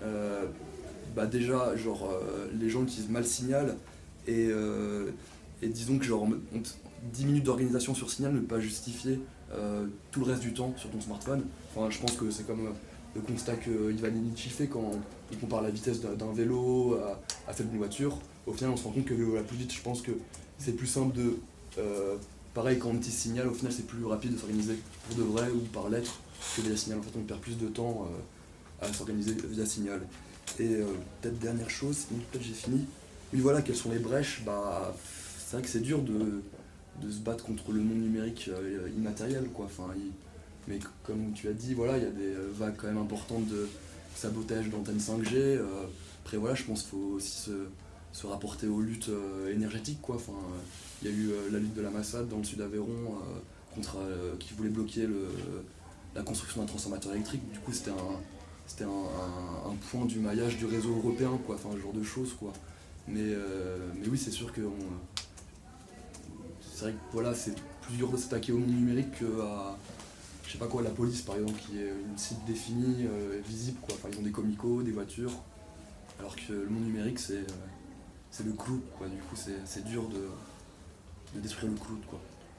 déjà genre les gens utilisent mal Signal et disons que genre 10 minutes d'organisation sur Signal ne peut pas justifier tout le reste du temps sur ton smartphone. Je pense que c'est comme le constat que Ivan Illich fait quand on compare la vitesse d'un vélo à celle d'une voiture. Au final on se rend compte que le vélo va plus vite. Je pense que c'est plus simple de pareil quand on utilise Signal, au final c'est plus rapide de s'organiser pour de vrai ou par lettre que via Signal. En fait on perd plus de temps à s'organiser via Signal. Et peut-être dernière chose, sinon peut-être j'ai fini. Oui voilà, quelles sont les brèches? C'est vrai que c'est dur de se battre contre le monde numérique immatériel quoi. Mais comme tu as dit, voilà, il y a des vagues quand même importantes de sabotage d'antennes 5G. Après voilà, je pense qu'il faut aussi se rapporter aux luttes énergétiques quoi. Il y a eu la lutte de la Massade dans le sud d'Aveyron qui voulait bloquer la construction d'un transformateur électrique. Du coup c'était un point du maillage du réseau européen quoi, ce genre de choses quoi. Mais oui c'est sûr que c'est vrai que voilà, c'est plus dur de s'attaquer au monde numérique qu'à je sais pas quoi, la police par exemple, qui est une site définie, visible quoi. Ils ont des comicos, des voitures, alors que le monde numérique c'est le cloud quoi. Du coup c'est dur de détruire le cloud quoi.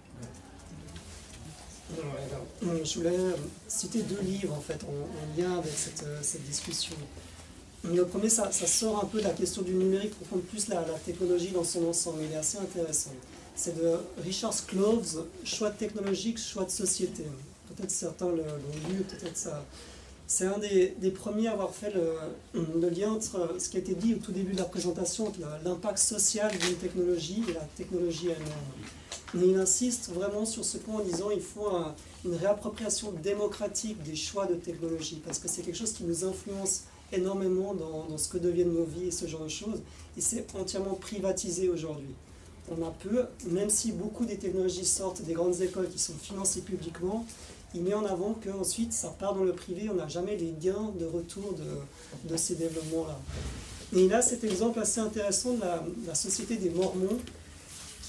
Je voulais citer 2 livres en fait en lien avec cette discussion. Le premier, ça sort un peu de la question du numérique pour prendre plus la technologie dans son ensemble. Il est assez intéressant. C'est de Richard Cloves, Choix de technologique, choix de société. Peut-être certains l'ont lu, peut-être ça. C'est un des premiers à avoir fait le lien entre ce qui a été dit au tout début de la présentation, entre l'impact social d'une technologie et la technologie elle-même. Mais il insiste vraiment sur ce point en disant qu'il faut une réappropriation démocratique des choix de technologie, parce que c'est quelque chose qui nous influence énormément dans ce que deviennent nos vies et ce genre de choses, et c'est entièrement privatisé aujourd'hui. On a peu, même si beaucoup des technologies sortent des grandes écoles qui sont financées publiquement, il met en avant qu'ensuite ça part dans le privé, on n'a jamais les gains de retour de ces développements-là. Et il a cet exemple assez intéressant de la société des Mormons,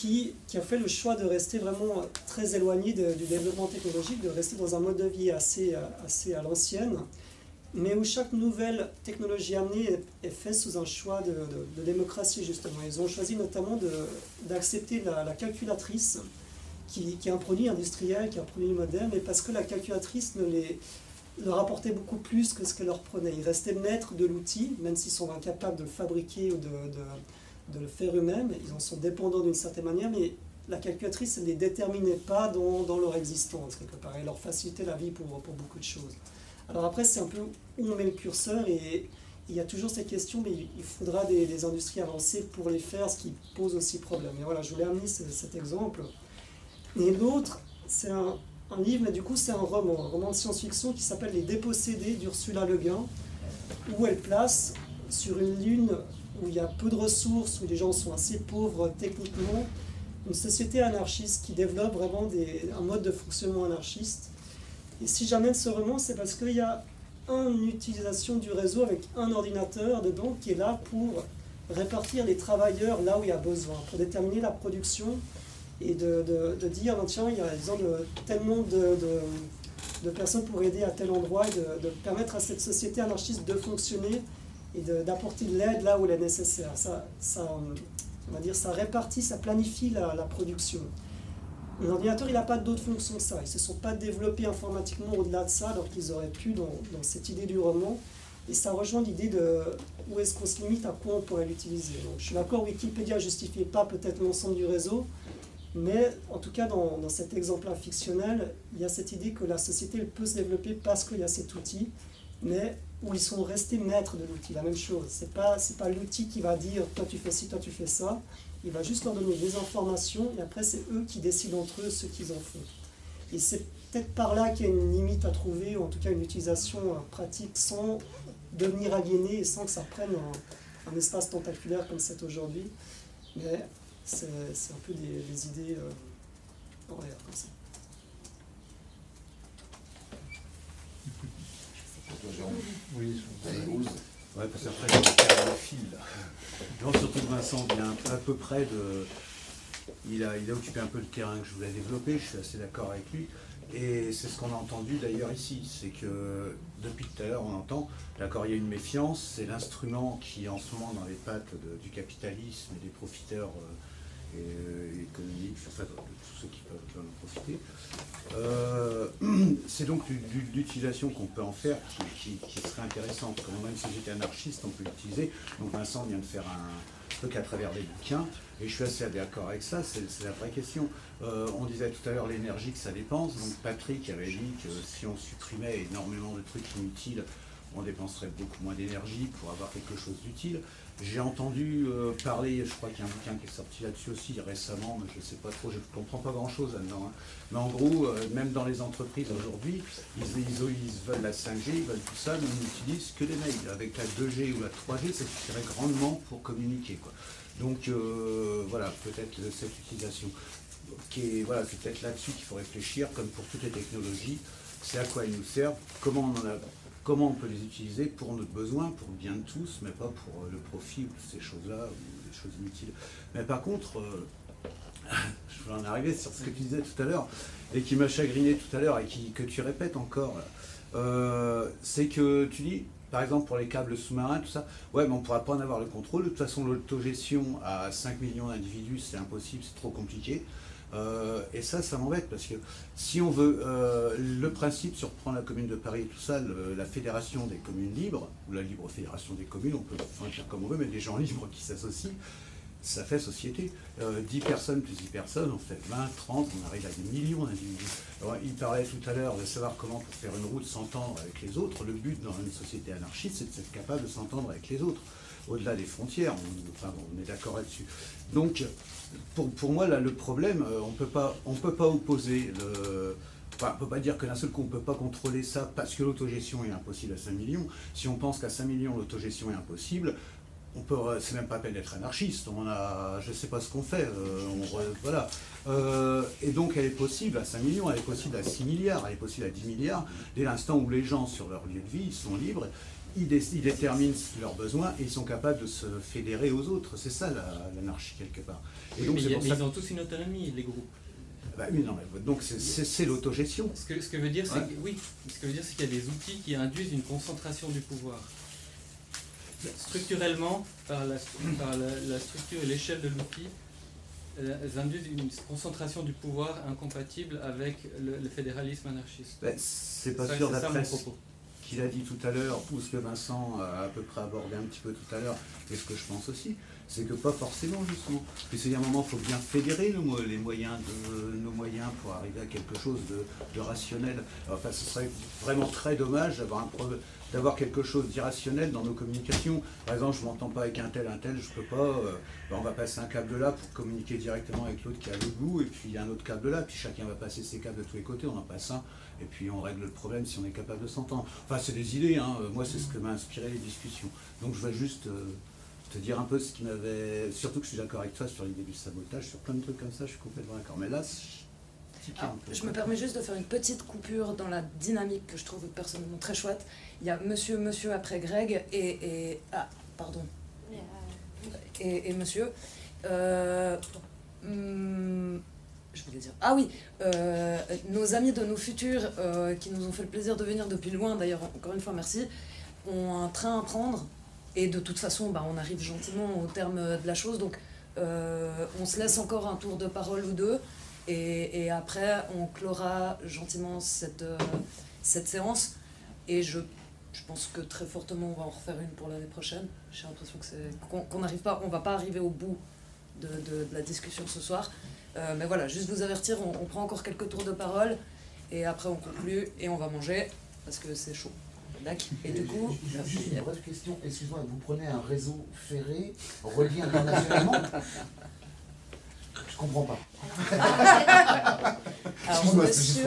qui a fait le choix de rester vraiment très éloigné du développement technologique, de rester dans un mode de vie assez à l'ancienne, mais où chaque nouvelle technologie amenée est faite sous un choix de démocratie, justement. Ils ont choisi notamment d'accepter la calculatrice, qui est un produit industriel, qui est un produit moderne, mais parce que la calculatrice leur apportait beaucoup plus que ce qu'elle leur prenait. Ils restaient maîtres de l'outil, même s'ils sont incapables de le fabriquer ou de le faire eux-mêmes. Ils en sont dépendants d'une certaine manière, mais la calculatrice ne les déterminait pas dans leur existence, quelque part. Elle leur facilitait la vie pour beaucoup de choses. Alors après, c'est un peu où on met le curseur, et il y a toujours ces questions, mais il faudra des industries avancées pour les faire, ce qui pose aussi problème. Et voilà, je voulais amener cet exemple. Et l'autre, c'est un livre, mais du coup c'est un roman de science-fiction qui s'appelle Les Dépossédés d'Ursula Le Guin, où elle place sur une lune où il y a peu de ressources, où les gens sont assez pauvres techniquement, une société anarchiste qui développe vraiment un mode de fonctionnement anarchiste. Et si j'amène ce roman, c'est parce qu'il y a une utilisation du réseau avec un ordinateur dedans qui est là pour répartir les travailleurs là où il y a besoin, pour déterminer la production et de dire, tiens, il y a besoin de tellement de personnes pour aider à tel endroit, et de permettre à cette société anarchiste de fonctionner et d'apporter de l'aide là où elle est nécessaire. On va dire, ça répartit, ça planifie la production. L'ordinateur, il n'a pas d'autre fonction que ça. Ils ne se sont pas développés informatiquement au-delà de ça, alors qu'ils auraient pu dans cette idée du roman. Et ça rejoint l'idée de où est-ce qu'on se limite, à quoi on pourrait l'utiliser. Donc, je suis d'accord, Wikipédia ne justifiait pas peut-être l'ensemble du réseau, mais en tout cas, dans cet exemple-là fictionnel, il y a cette idée que la société elle peut se développer parce qu'il y a cet outil, mais où ils sont restés maîtres de l'outil. La même chose, c'est pas l'outil qui va dire « toi tu fais ci, toi tu fais ça », il va juste leur donner des informations, et après c'est eux qui décident entre eux ce qu'ils en font. Et c'est peut-être par là qu'il y a une limite à trouver, ou en tout cas une utilisation pratique sans devenir aliéné et sans que ça prenne un espace tentaculaire comme c'est aujourd'hui. Mais c'est un peu des idées en l'air comme ça. Toi, Jérôme. Oui, Ouais, parce qu'après, je vais faire le fil. Non, surtout que Vincent vient à peu près de... Il a occupé un peu le terrain que je voulais développer, je suis assez d'accord avec lui. Et c'est ce qu'on a entendu d'ailleurs ici, c'est que depuis tout à l'heure on entend, d'accord, il y a une méfiance, c'est l'instrument qui est en ce moment dans les pattes du capitalisme et des profiteurs économiques, enfin de tous ceux qui peuvent en profiter. C'est donc l'utilisation qu'on peut en faire qui serait intéressante. Quand on a une société anarchiste, on peut l'utiliser. Donc Vincent vient de faire un truc à travers des bouquins, et je suis assez d'accord avec ça, c'est la vraie question. On disait tout à l'heure l'énergie que ça dépense, donc Patrick avait dit que si on supprimait énormément de trucs inutiles, on dépenserait beaucoup moins d'énergie pour avoir quelque chose d'utile. J'ai entendu parler, je crois qu'il y a un bouquin qui est sorti là-dessus aussi récemment, mais je ne sais pas trop, je ne comprends pas grand-chose là-dedans. Hein. Mais en gros, même dans les entreprises aujourd'hui, ils veulent la 5G, ils veulent tout ça, mais ils n'utilisent que les mails. Avec la 2G ou la 3G, ça suffirait grandement pour communiquer, quoi. Donc voilà, peut-être cette utilisation. Voilà, c'est peut-être là-dessus qu'il faut réfléchir, comme pour toutes les technologies, c'est à quoi ils nous servent, comment on peut les utiliser pour notre besoin, pour le bien de tous, mais pas pour le profit ou ces choses-là, ou des choses inutiles. Mais par contre, je vais en arriver sur ce que tu disais tout à l'heure, et qui m'a chagriné tout à l'heure, et que tu répètes encore, c'est que tu dis, par exemple pour les câbles sous-marins, tout ça, ouais, mais on ne pourra pas en avoir le contrôle, de toute façon l'autogestion à 5 millions d'individus, c'est impossible, c'est trop compliqué. Et ça m'embête parce que si on veut, le principe, si on reprend la commune de Paris et tout ça, la fédération des communes libres, ou la libre fédération des communes, on peut faire comme on veut, mais des gens libres qui s'associent, ça fait société. 10 personnes plus 10 personnes, on fait 20, 30, on arrive à des millions d'individus. Alors, il parlait tout à l'heure de savoir comment pour faire une route s'entendre avec les autres. Le but dans une société anarchiste, c'est d'être capable de s'entendre avec les autres, au-delà des frontières, on est d'accord là-dessus. Donc, pour moi, là, le problème, on peut pas opposer on ne peut pas dire que d'un seul coup, on ne peut pas contrôler ça parce que l'autogestion est impossible à 5 millions. Si on pense qu'à 5 millions, l'autogestion est impossible, c'est même pas la peine d'être anarchiste. Je ne sais pas ce qu'on fait. Voilà. Et donc, elle est possible à 5 millions, elle est possible à 6 milliards, elle est possible à 10 milliards, dès l'instant où les gens, sur leur lieu de vie, ils sont libres. ils déterminent leurs besoins et ils sont capables de se fédérer aux autres. C'est ça l'anarchie quelque part. Et donc, mais ils ont tous une autonomie, les groupes. Bah oui, non, mais donc c'est l'autogestion. Ce que veut dire, c'est qu'il y a des outils qui induisent une concentration du pouvoir. Structurellement, par la structure et l'échelle de l'outil, elles induisent une concentration du pouvoir incompatible avec le fédéralisme anarchiste. Ben, c'est pas sûr d'après ce qu'il a dit tout à l'heure, ou ce que Vincent a à peu près abordé un petit peu tout à l'heure, et ce que je pense aussi, c'est que pas forcément justement. Puisqu'il y a un moment, il faut bien fédérer nos moyens pour arriver à quelque chose de rationnel. Enfin, ce serait vraiment très dommage d'avoir quelque chose d'irrationnel dans nos communications. Par exemple, je ne m'entends pas avec un tel, je peux pas, on va passer un câble là pour communiquer directement avec l'autre qui est à l'autre bout, et puis il y a un autre câble là, puis chacun va passer ses câbles de tous les côtés, on en passe un, et puis on règle le problème si on est capable de s'entendre. Enfin, c'est des idées, hein. Moi c'est ce que m'a inspiré les discussions. Donc je vais juste te dire un peu ce qui m'avait... Surtout que je suis d'accord avec toi sur l'idée du sabotage, sur plein de trucs comme ça, je suis complètement d'accord. Mais là, je me permets juste de faire une petite coupure dans la dynamique que je trouve personnellement très chouette. Il y a monsieur après Greg et monsieur. Je voulais dire. Ah oui, nos amis de nos futurs qui nous ont fait le plaisir de venir depuis loin, d'ailleurs, encore une fois, merci, ont un train à prendre. Et de toute façon, on arrive gentiment au terme de la chose. Donc, on se laisse encore un tour de parole ou deux. Et après, on clora gentiment cette séance. Et je pense que très fortement, on va en refaire une pour l'année prochaine. J'ai l'impression qu'on n'arrive pas, on va pas arriver au bout de la discussion ce soir. Mais voilà, juste vous avertir, on prend encore quelques tours de parole. Et après, on conclut et on va manger parce que c'est chaud. Et du coup, juste une brève question. Excuse-moi, vous prenez un réseau ferré relié internationalement? Je comprends pas. Alors, monsieur,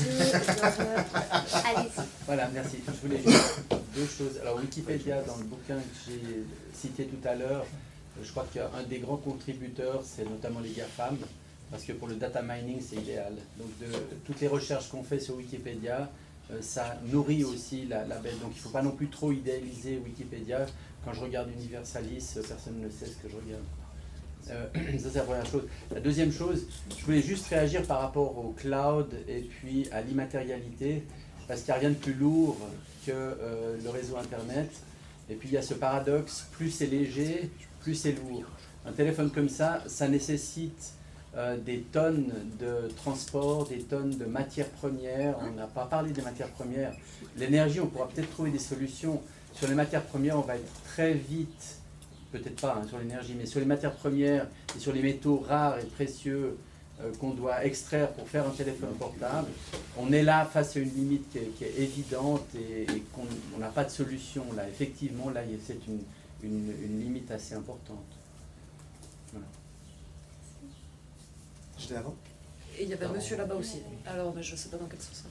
allez-y. Voilà, merci. Je voulais juste deux choses. Alors, Wikipédia, dans le bouquin que j'ai cité tout à l'heure, je crois qu'un des grands contributeurs, c'est notamment les GAFAM, parce que pour le data mining, c'est idéal. Donc, de toutes les recherches qu'on fait sur Wikipédia, ça nourrit aussi la bête. Donc il ne faut pas non plus trop idéaliser Wikipédia. Quand je regarde Universalis, personne ne sait ce que je regarde. Ça c'est la première chose. La deuxième chose, je voulais juste réagir par rapport au cloud et puis à l'immatérialité, parce qu'il n'y a rien de plus lourd que le réseau Internet. Et puis il y a ce paradoxe, plus c'est léger, plus c'est lourd. Un téléphone comme ça nécessite des tonnes de transport, des tonnes de matières premières. On n'a pas parlé des matières premières. L'énergie, on pourra peut-être trouver des solutions. Sur les matières premières, on va être très vite, peut-être pas sur l'énergie, mais sur les matières premières et sur les métaux rares et précieux qu'on doit extraire pour faire un téléphone portable. On est là face à une limite qui est évidente et qu'on n'a pas de solution. Là, effectivement, là, c'est une limite assez importante. Voilà. J'étais avant. Et il y avait un monsieur là-bas aussi. Alors, mais je ne sais pas dans quel sens.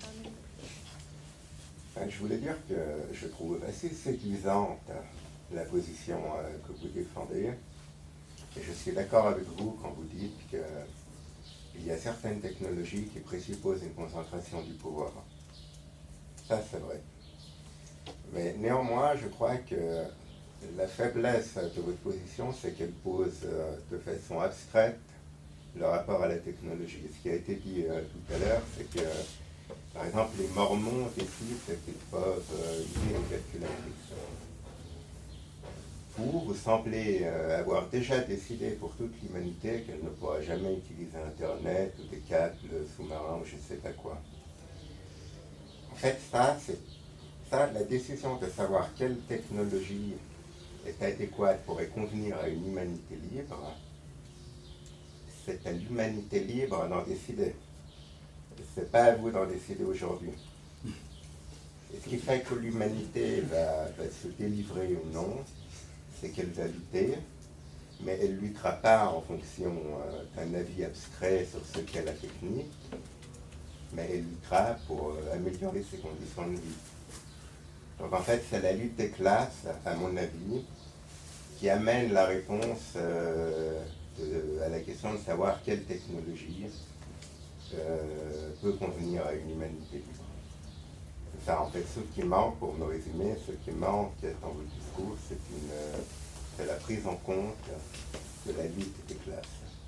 Je voulais dire que je trouve assez séduisante la position que vous défendez. Et je suis d'accord avec vous quand vous dites qu'il y a certaines technologies qui présupposent une concentration du pouvoir. Ça, c'est vrai. Mais néanmoins, je crois que la faiblesse de votre position, c'est qu'elle pose de façon abstraite le rapport à la technologie. Ce qui a été dit tout à l'heure, c'est que, par exemple, les Mormons décident qu'ils peuvent utiliser une calculatrice. Vous semblez avoir déjà décidé pour toute l'humanité qu'elle ne pourra jamais utiliser Internet ou des câbles sous-marins ou je ne sais pas quoi. En fait, la décision de savoir quelle technologie est adéquate pour convenir à une humanité libre, c'est à l'humanité libre d'en décider. Ce n'est pas à vous d'en décider aujourd'hui. Et ce qui fait que l'humanité va se délivrer ou non, c'est qu'elle va lutter, mais elle ne luttera pas en fonction d'un avis abstrait sur ce qu'est la technique, mais elle luttera pour améliorer ses conditions de vie. Donc en fait, c'est la lutte des classes, à mon avis, qui amène la réponse à la question de savoir quelle technologie peut convenir à une humanité libre. ça en fait. Ce qui manque, pour me résumer, ce qui manque dans votre discours, c'est la prise en compte de la lutte des classes.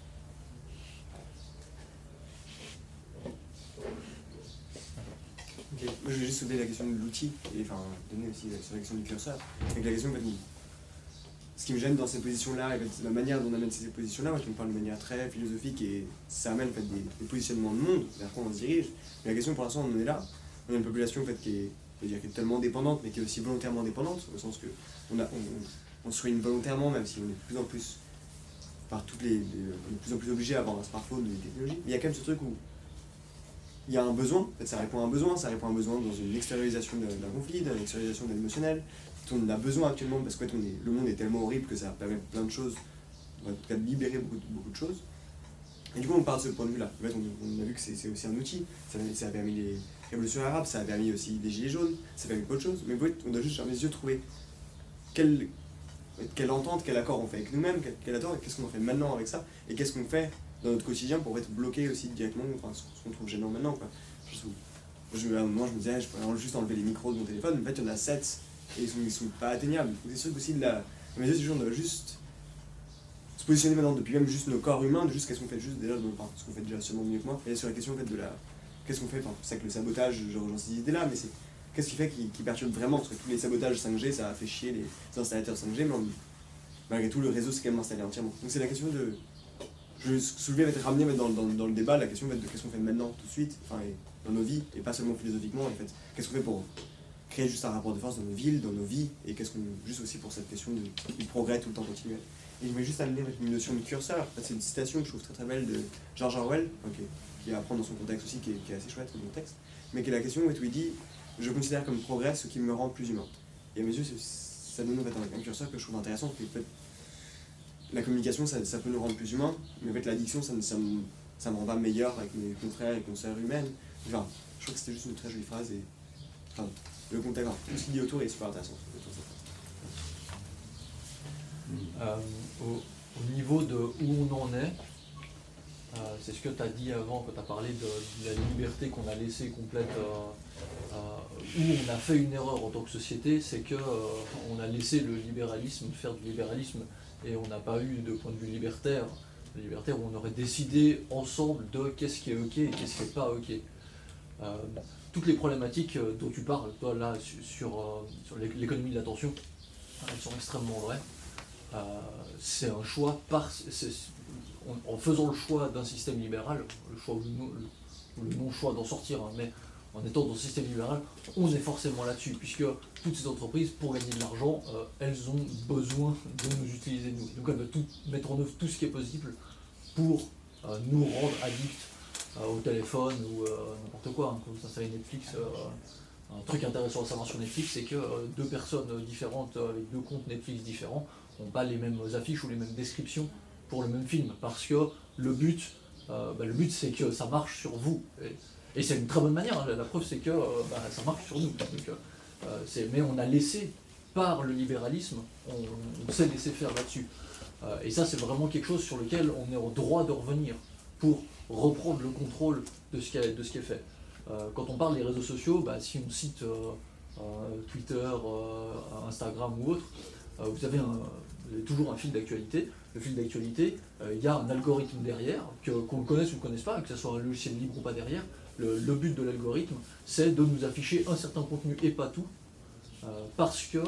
Okay. Moi, je vais juste soulever la question de l'outil, et enfin donner aussi sur la question du curseur. Avec la question, en fait, ce qui me gêne dans ces positions-là, et la manière dont on amène ces positions-là, moi, qui me parle de manière très philosophique, et ça amène en fait, des positionnements de monde, vers quoi on se dirige. Mais la question, pour l'instant, on en est là. On a une population en fait, qui est tellement dépendante, mais qui est aussi volontairement dépendante, au sens que on se ruine volontairement, même si on est de plus en plus, par on est de plus en plus obligé à avoir un smartphone ou des technologies. Mais il y a quand même ce truc où il y a un besoin, en fait, ça répond à un besoin dans une extériorisation d'un conflit, d'une extériorisation de l'émotionnel. On a besoin actuellement parce que fait, le monde est tellement horrible que ça permet plein de choses, en tout cas de libérer beaucoup de choses. Et du coup on part de ce point de vue-là. En fait, on a vu que c'est aussi un outil, ça a permis les révolutions arabes, ça a permis aussi les gilets jaunes, ça a permis beaucoup de choses, mais en fait, on doit juste à mes yeux trouver quelle entente, quel accord on fait avec nous-mêmes, quel accord, et qu'est-ce qu'on en fait maintenant avec ça, et qu'est-ce qu'on fait dans notre quotidien pour être bloqué aussi directement, enfin, ce qu'on trouve gênant maintenant, quoi. À un moment je me disais, je pourrais juste enlever les micros de mon téléphone, mais en fait il y en a 7 et ils sont pas atteignables. Des trucs aussi de la. Mais on doit juste se positionner maintenant depuis même juste nos corps humains, de juste qu'est-ce qu'on fait juste déjà, ce qu'on fait déjà sûrement mieux que moi, et sur la question en fait de la. Qu'est-ce qu'on fait, enfin c'est ça que le sabotage, je rejoins ces idées là, mais c'est. Qu'est-ce qui fait qui perturbe vraiment, parce que tous les sabotages 5G ça a fait chier les installateurs 5G, mais malgré tout le réseau c'est quand même installé entièrement. Donc c'est la question de. Je vais soulever, ramener dans le débat la question de qu'est-ce qu'on fait maintenant, tout de suite, enfin, dans nos vies, et pas seulement philosophiquement, en fait. Qu'est-ce qu'on fait pour créer juste un rapport de force dans nos villes, dans nos vies, et qu'est-ce qu'on juste aussi pour cette question du progrès tout le temps continuel. Et je voulais juste amener une notion de curseur. En fait, c'est une citation que je trouve très très belle de George Orwell, qui est à prendre dans son contexte aussi, qui est assez chouette dans mon texte, mais qui est la question où il dit « Je considère comme progrès ce qui me rend plus humain ». Et à mes yeux, ça donne en fait un curseur que je trouve intéressant, que en fait, la communication, ça peut nous rendre plus humains, mais en fait l'addiction, ça me rend pas meilleur avec mes confrères et consoeurs humaines. Enfin, je trouve que c'était juste une très jolie phrase, et enfin, le contexte, tout ce qu'il dit autour est super intéressant. Au niveau de où on en est, c'est ce que tu as dit avant quand tu as parlé de la liberté qu'on a laissée complète, où on a fait une erreur en tant que société, c'est qu'on a laissé le libéralisme faire du libéralisme, et on n'a pas eu de point de vue libertaire où on aurait décidé ensemble de qu'est-ce qui est ok et qu'est-ce qui n'est pas ok. Toutes les problématiques dont tu parles, toi là, sur l'économie de l'attention, elles sont extrêmement vraies. C'est un choix, en faisant le choix d'un système libéral, le choix ou le non-choix d'en sortir, hein, mais en étant dans le système libéral, on est forcément là-dessus, puisque toutes ces entreprises, pour gagner de l'argent, elles ont besoin de nous utiliser nous. Donc elles veulent mettre en œuvre tout ce qui est possible pour nous rendre addicts au téléphone ou n'importe quoi. Hein. Quand vous installez Netflix, un truc intéressant à savoir sur Netflix, c'est que deux personnes différentes avec deux comptes Netflix différents n'ont pas les mêmes affiches ou les mêmes descriptions pour le même film, parce que le but c'est que ça marche sur vous. Et c'est une très bonne manière, hein. La preuve c'est que ça marche sur nous. Donc, mais on a laissé, par le libéralisme, on s'est laissé faire là-dessus. Et ça c'est vraiment quelque chose sur lequel on est en droit de revenir pour reprendre le contrôle de ce qui est fait. Quand on parle des réseaux sociaux, si on cite Twitter, Instagram ou autre, vous avez toujours un fil d'actualité. Le fil d'actualité, il y a un algorithme derrière, qu'on le connaisse ou ne connaisse pas, que ce soit un logiciel libre ou pas derrière. Le but de l'algorithme, c'est de nous afficher un certain contenu et pas tout, parce que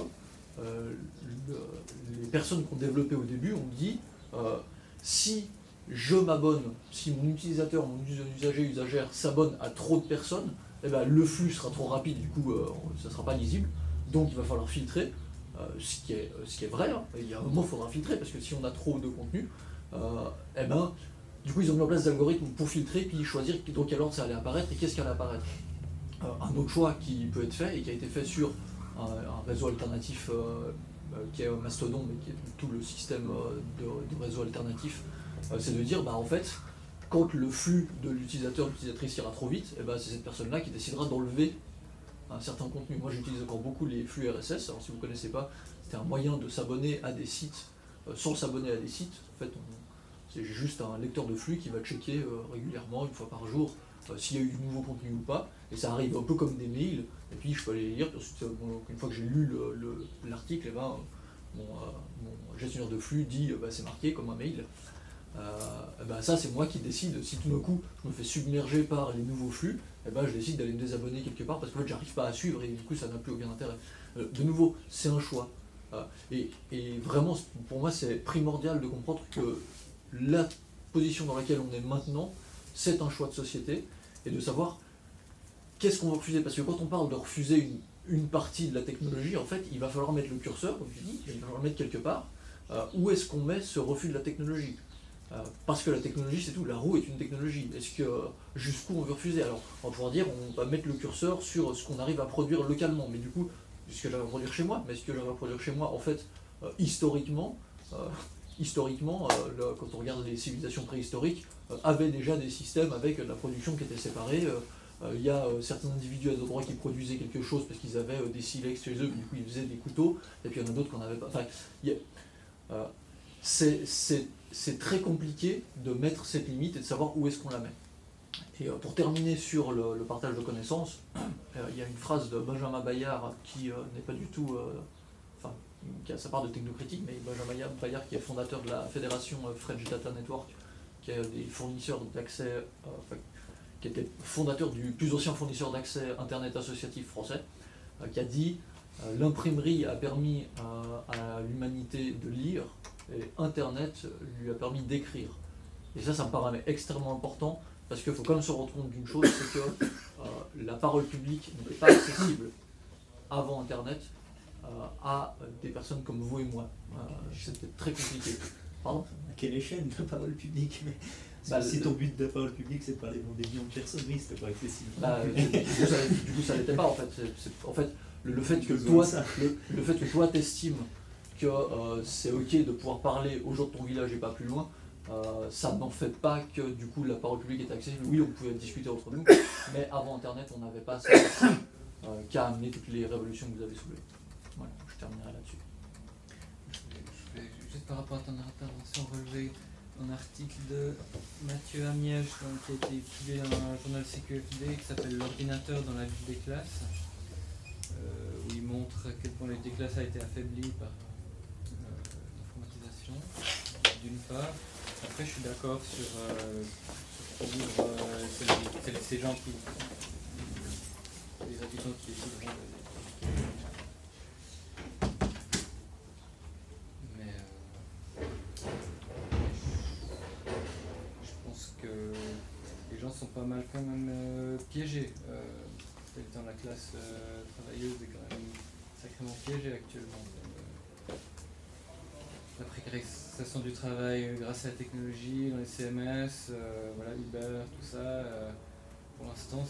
les personnes qui ont développé au début ont dit si je m'abonne, si mon utilisateur, mon usagère s'abonne à trop de personnes, eh ben, le flux sera trop rapide, du coup ça ne sera pas lisible, donc il va falloir filtrer, ce qui est vrai, hein. Il y a un moment il faudra filtrer, parce que si on a trop de contenu, eh ben, du coup ils ont mis en place des algorithmes pour filtrer, puis choisir dans quel ordre ça allait apparaître et qu'est-ce qui allait apparaître. Un autre choix qui peut être fait, et qui a été fait sur un réseau alternatif qui est Mastodon, mais qui est tout le système de réseau alternatif, c'est de dire, en fait, quand le flux de l'utilisatrice ira trop vite, eh ben, c'est cette personne-là qui décidera d'enlever un certain contenu. Moi j'utilise encore beaucoup les flux RSS, alors si vous ne connaissez pas, c'est un moyen de s'abonner à des sites sans s'abonner à des sites. En fait, c'est juste un lecteur de flux qui va checker régulièrement, une fois par jour, s'il y a eu du nouveau contenu ou pas, et ça arrive un peu comme des mails, et puis je peux aller les lire, puis ensuite, une fois que j'ai lu l'article, eh ben, mon gestionnaire de flux dit c'est marqué comme un mail. Ça c'est moi qui décide, si tout d'un coup je me fais submerger par les nouveaux flux, je décide d'aller me désabonner quelque part parce que j'arrive pas à suivre et du coup ça n'a plus aucun intérêt. De nouveau, c'est un choix. Et vraiment, pour moi, c'est primordial de comprendre que la position dans laquelle on est maintenant, c'est un choix de société, et de savoir qu'est-ce qu'on va refuser. Parce que quand on parle de refuser une partie de la technologie, en fait, il va falloir mettre le curseur, comme tu dis, il va falloir le mettre quelque part. Où est-ce qu'on met ce refus de la technologie ? Parce que la technologie, c'est tout, la roue est une technologie. Est-ce que jusqu'où on veut refuser ? Alors, on va pouvoir dire, on va mettre le curseur sur ce qu'on arrive à produire localement, mais du coup, est-ce que j'arrive à produire chez moi ? Mais est-ce que j'arrive à produire chez moi ? En fait, historiquement, quand on regarde les civilisations préhistoriques, avaient déjà des systèmes avec de la production qui était séparée. Il y a certains individus à d'autres endroits qui produisaient quelque chose parce qu'ils avaient des silex chez eux, du coup ils faisaient des couteaux, et puis il y en a d'autres qu'on n'avait pas. Enfin, c'est très compliqué de mettre cette limite et de savoir où est-ce qu'on la met. Et pour terminer sur le partage de connaissances, il y a une phrase de Benjamin Bayard qui n'est pas du tout, qui a sa part de technocritique, mais Benjamin Bayard qui est fondateur de la fédération French Data Network, qui est des fournisseurs d'accès, qui était fondateur du plus ancien fournisseur d'accès Internet associatif français, qui a dit l'imprimerie a permis à l'humanité de lire et Internet lui a permis d'écrire. Et ça me paraît extrêmement important, parce qu'il faut quand même se rendre compte d'une chose, c'est que la parole publique n'était pas accessible avant Internet à des personnes comme vous et moi. C'était très compliqué. Pardon ? À quelle échelle de parole publique ? Si ton but de la parole publique c'est de parler devant des millions de personnes, oui, c'était pas accessible. Du coup, ça l'était pas en fait. En fait, le fait que toi t'estimes que c'est ok de pouvoir parler aux gens de ton village et pas plus loin, ça n'en fait pas que du coup la parole publique est accessible. Oui, on pouvait discuter entre nous, mais avant Internet, on n'avait pas ça qui a amené toutes les révolutions que vous avez soulevées. Voilà, je terminerai là-dessus. Je vais juste par rapport à ton intervention relever un article de Mathieu Amiège qui a été publié dans un journal CQFD qui s'appelle L'ordinateur dans la vie des classes, où il montre à quel point la vie des classes a été affaiblie par l'informatisation, d'une part. Après, je suis d'accord sur ce livre, ces gens qui. Les habitants qui décideront. Mais je pense que les gens sont pas mal quand même piégés. Dans la classe travailleuse est quand même sacrément piégée actuellement. La précarisation du travail grâce à la technologie, dans les CMS, voilà, Uber, tout ça, pour l'instant,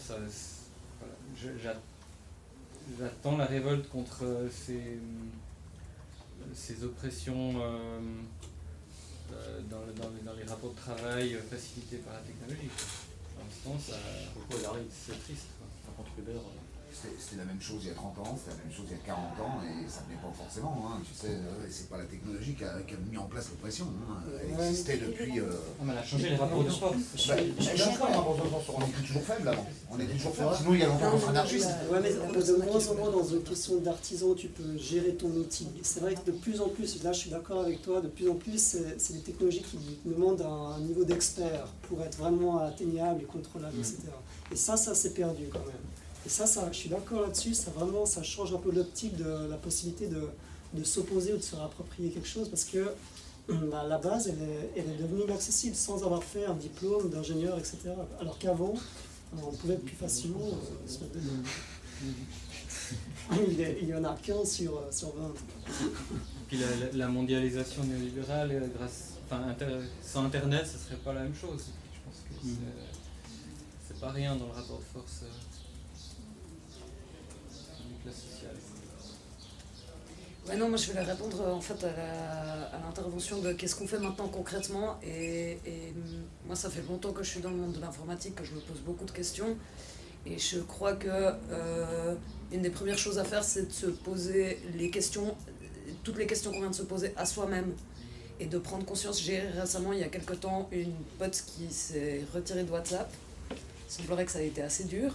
j'attends la révolte contre ces oppressions dans les rapports de travail facilités par la technologie. Pour l'instant, c'est triste. Par contre, Uber, c'était la même chose il y a 30 ans, c'était la même chose il y a 40 ans, et ça ne venait pas forcément, tu sais, c'est pas la technologie qui a mis en place l'oppression, elle existait depuis... elle a changé les rapports de force. On était toujours faible avant, sinon il y a longtemps qu'on serait anarchiste. Ouais, mais de moins en moins dans une question d'artisan, tu peux gérer ton outil. Et c'est vrai que de plus en plus, là je suis d'accord avec toi, de plus en plus c'est des technologies qui demandent un niveau d'expert pour être vraiment atteignable et contrôlable, etc. Et ça s'est perdu quand même. Et ça, je suis d'accord là-dessus, ça change un peu l'optique de la possibilité de s'opposer ou de se réapproprier quelque chose, parce que la base, elle est devenue inaccessible sans avoir fait un diplôme d'ingénieur, etc. Alors qu'avant, on pouvait plus facilement se mettre dedans. Il y en a qu'un sur 20. Puis la mondialisation néolibérale, sans Internet, ça serait pas la même chose. Je pense que c'est pas rien dans le rapport de force. Sociale. Ouais, non, moi je voulais répondre en fait à l'intervention de qu'est-ce qu'on fait maintenant concrètement, et moi ça fait longtemps que je suis dans le monde de l'informatique, que je me pose beaucoup de questions, et je crois que une des premières choses à faire, c'est de se poser toutes les questions qu'on vient de se poser à soi-même, et de prendre conscience. J'ai récemment, il y a quelque temps, une pote qui s'est retirée de WhatsApp, semblerait que ça a été assez dur.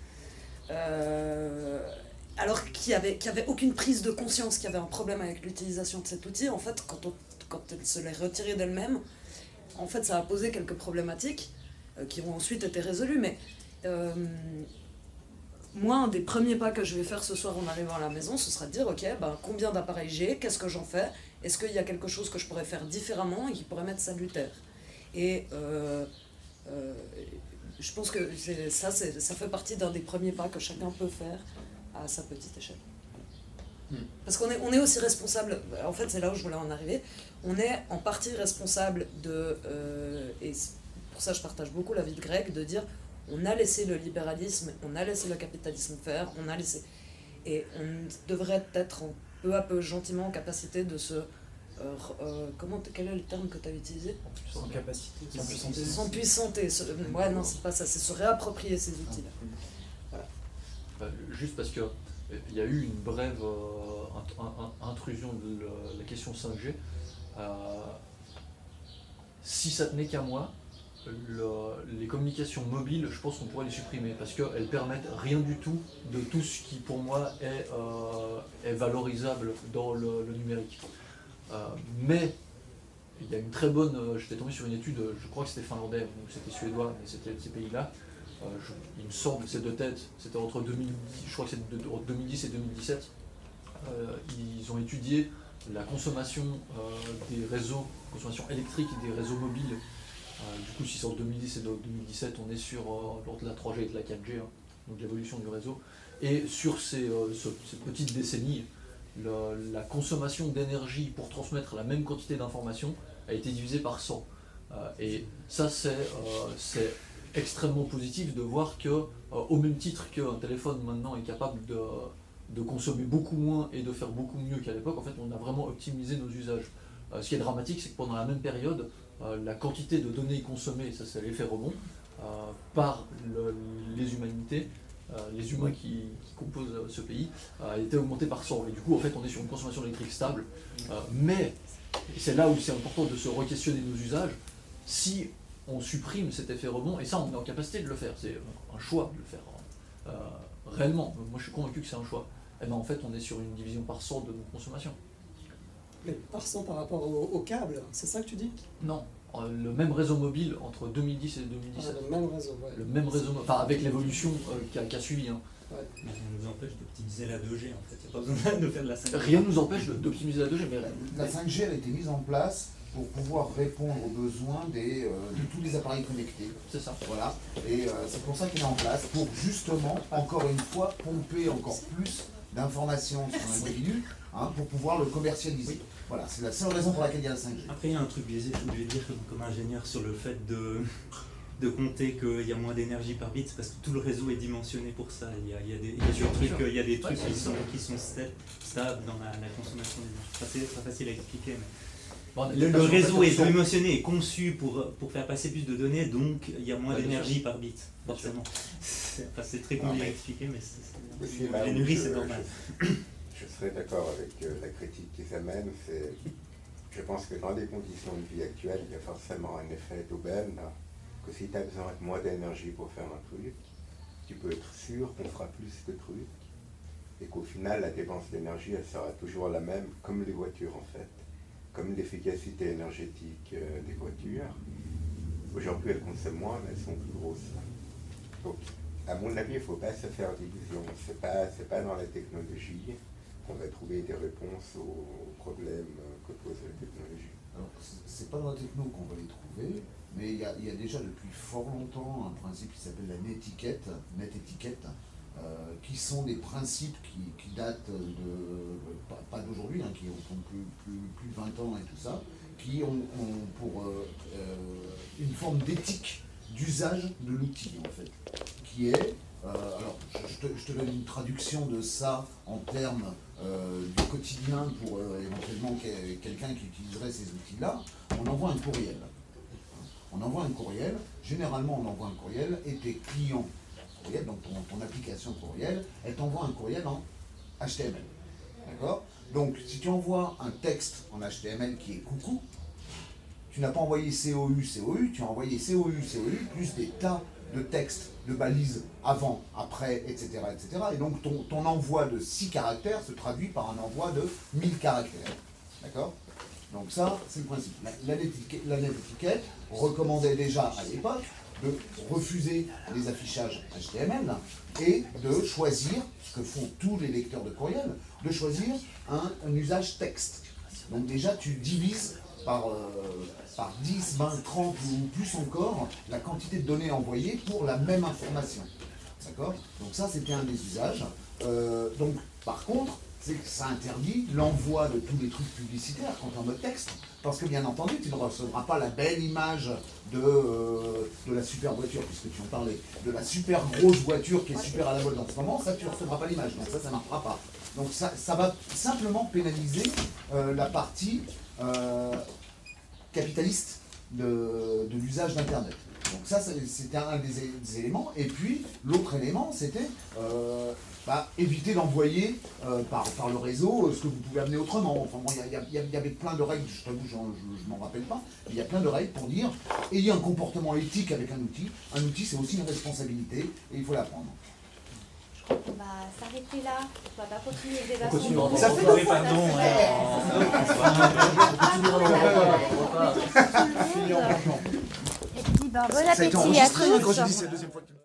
Alors qu'il n'y avait aucune prise de conscience qu'il y avait un problème avec l'utilisation de cet outil. En fait, quand elle se l'est retirée d'elle-même, en fait, ça a posé quelques problématiques qui ont ensuite été résolues. Mais moi, un des premiers pas que je vais faire ce soir en arrivant à la maison, ce sera de dire, ok, ben, combien d'appareils j'ai, qu'est-ce que j'en fais, est-ce qu'il y a quelque chose que je pourrais faire différemment et qui pourrait m'être salutaire. Et je pense que ça fait partie d'un des premiers pas que chacun peut faire à sa petite échelle. Parce qu'on est aussi responsable, en fait c'est là où je voulais en arriver, on est en partie responsable de, et pour ça je partage beaucoup l'avis de Greg, de dire on a laissé le libéralisme, on a laissé le capitalisme faire, et on devrait être peu à peu gentiment en capacité de se... quel est le terme que tu as utilisé ? Sans capacité. S'empuissanter. Ouais, non, c'est pas ça, c'est se réapproprier ces outils-là. Voilà. Juste parce que il y a eu une brève intrusion de la question 5G. Si ça tenait qu'à moi, les communications mobiles, je pense qu'on pourrait les supprimer parce qu'elles permettent rien du tout de tout ce qui pour moi est valorisable dans le numérique. Mais il y a une très bonne, j'étais tombé sur une étude, je crois que c'était finlandais ou c'était suédois, mais c'était de ces pays-là. Il me semble, c'est de tête, c'était entre 2010, je crois que c'est entre 2010 et 2017. Ils ont étudié la consommation des réseaux, consommation électrique et des réseaux mobiles. Du coup, si c'est en 2010 et 2017, on est sur lors de la 3G et de la 4G, hein, donc l'évolution du réseau. Et sur ces petites décennies, la consommation d'énergie pour transmettre la même quantité d'informations a été divisée par 100. Et ça, c'est extrêmement positif de voir que, au même titre qu'un téléphone maintenant est capable de consommer beaucoup moins et de faire beaucoup mieux qu'à l'époque, en fait, on a vraiment optimisé nos usages. Ce qui est dramatique, c'est que pendant la même période, la quantité de données consommées, ça c'est l'effet rebond, par les humanités, les humains qui composent ce pays, a été augmentée par 100. Et du coup, en fait, on est sur une consommation électrique stable. Mais c'est là où c'est important de se re-questionner nos usages. Si on supprime cet effet rebond, et ça, on est en capacité de le faire, c'est un choix de le faire. Réellement, moi je suis convaincu que c'est un choix. Et ben en fait, on est sur une division par 100 de nos consommations. Mais par 100 par rapport au câble, c'est ça que tu dis ? Non, le même réseau mobile entre 2010 et 2017. Le même réseau, ouais. Le même réseau, enfin avec l'évolution qui a suivi. Hein. Ouais. Mais rien ne nous empêche d'optimiser la 2G en fait, il n'y a pas besoin de faire de la 5G. Rien ne nous empêche d'optimiser la 2G, mais la 5G elle a été mise en place pour pouvoir répondre aux besoins de tous les appareils connectés. C'est ça. Voilà. Et c'est pour ça qu'elle est en place, pour justement, encore une fois, pomper encore plus d'informations sur un individu, hein, pour pouvoir le commercialiser. Oui. Voilà, c'est la seule raison pour laquelle il y a la 5G. Après, il y a un truc biaisé, je voulais dire comme ingénieur sur le fait de compter qu'il y a moins d'énergie par bit, parce que tout le réseau est dimensionné pour ça. Il y a des trucs qui sont stables dans la consommation d'énergie. C'est pas facile à expliquer, mais... Bon, le réseau est dimensionné et conçu pour faire passer plus de données, donc il y a moins d'énergie par bit, forcément. C'est très compliqué à expliquer, mais l'énergie c'est normal. Je serais d'accord avec la critique qu'ils amènent. Je pense que dans les conditions de vie actuelles, il y a forcément un effet d'aubaine, que si tu as besoin de moins d'énergie pour faire un truc, tu peux être sûr qu'on fera plus de trucs, et qu'au final, la dépense d'énergie, elle sera toujours la même, comme les voitures en fait. Comme l'efficacité énergétique des voitures. Aujourd'hui, elles consomment moins, mais elles sont plus grosses. Donc, à mon avis, il ne faut pas se faire d'illusions. C'est pas dans la technologie qu'on va trouver des réponses aux problèmes que pose la technologie. Alors, c'est pas dans la techno qu'on va les trouver, mais il y a déjà depuis fort longtemps un principe qui s'appelle la netiquette, qui sont des principes qui datent pas d'aujourd'hui, hein, qui ont plus de 20 ans et tout ça, qui ont pour une forme d'éthique d'usage de l'outil en fait, qui est, alors je te donne une traduction de ça en termes du quotidien pour éventuellement quelqu'un qui utiliserait ces outils-là. On envoie un courriel. Généralement on envoie un courriel et tes clients, donc ton application courriel, elle t'envoie un courriel en HTML. D'accord ? Donc si tu envoies un texte en HTML qui est coucou, tu n'as pas envoyé COU, tu as envoyé COU, plus des tas de texte, de balises avant, après, etc. etc. Et donc ton envoi de 6 caractères se traduit par un envoi de 1000 caractères. D'accord? Donc ça, c'est le principe. La NetEtiquette recommandait déjà à l'époque de refuser les affichages HTML et de choisir, ce que font tous les lecteurs de courriel, de choisir un usage texte. Donc déjà, tu divises par 10, 20, 30 ou plus encore la quantité de données envoyées pour la même information. D'accord? Donc ça, c'était un des usages. Donc, par contre, c'est que ça interdit l'envoi de tous les trucs publicitaires quand en mode texte, parce que bien entendu, tu ne recevras pas la belle image de la super voiture, puisque tu en parlais, de la super grosse voiture qui est super à la mode en ce moment, ça tu ne recevras pas l'image, donc ça ne marchera pas. Donc ça va simplement pénaliser la partie capitaliste de l'usage d'Internet. Donc ça, c'était un des éléments. Et puis, l'autre élément, c'était éviter d'envoyer par le réseau ce que vous pouvez amener autrement. Enfin, bon, il y avait plein de règles, je t'avoue, je ne m'en rappelle pas, mais il y a plein de règles pour dire, ayez un comportement éthique avec un outil. Un outil, c'est aussi une responsabilité, et il faut l'apprendre. On va s'arrêter là, on va pas continuer le débat. Ça fait deux fois, Et puis, bon appétit à tous.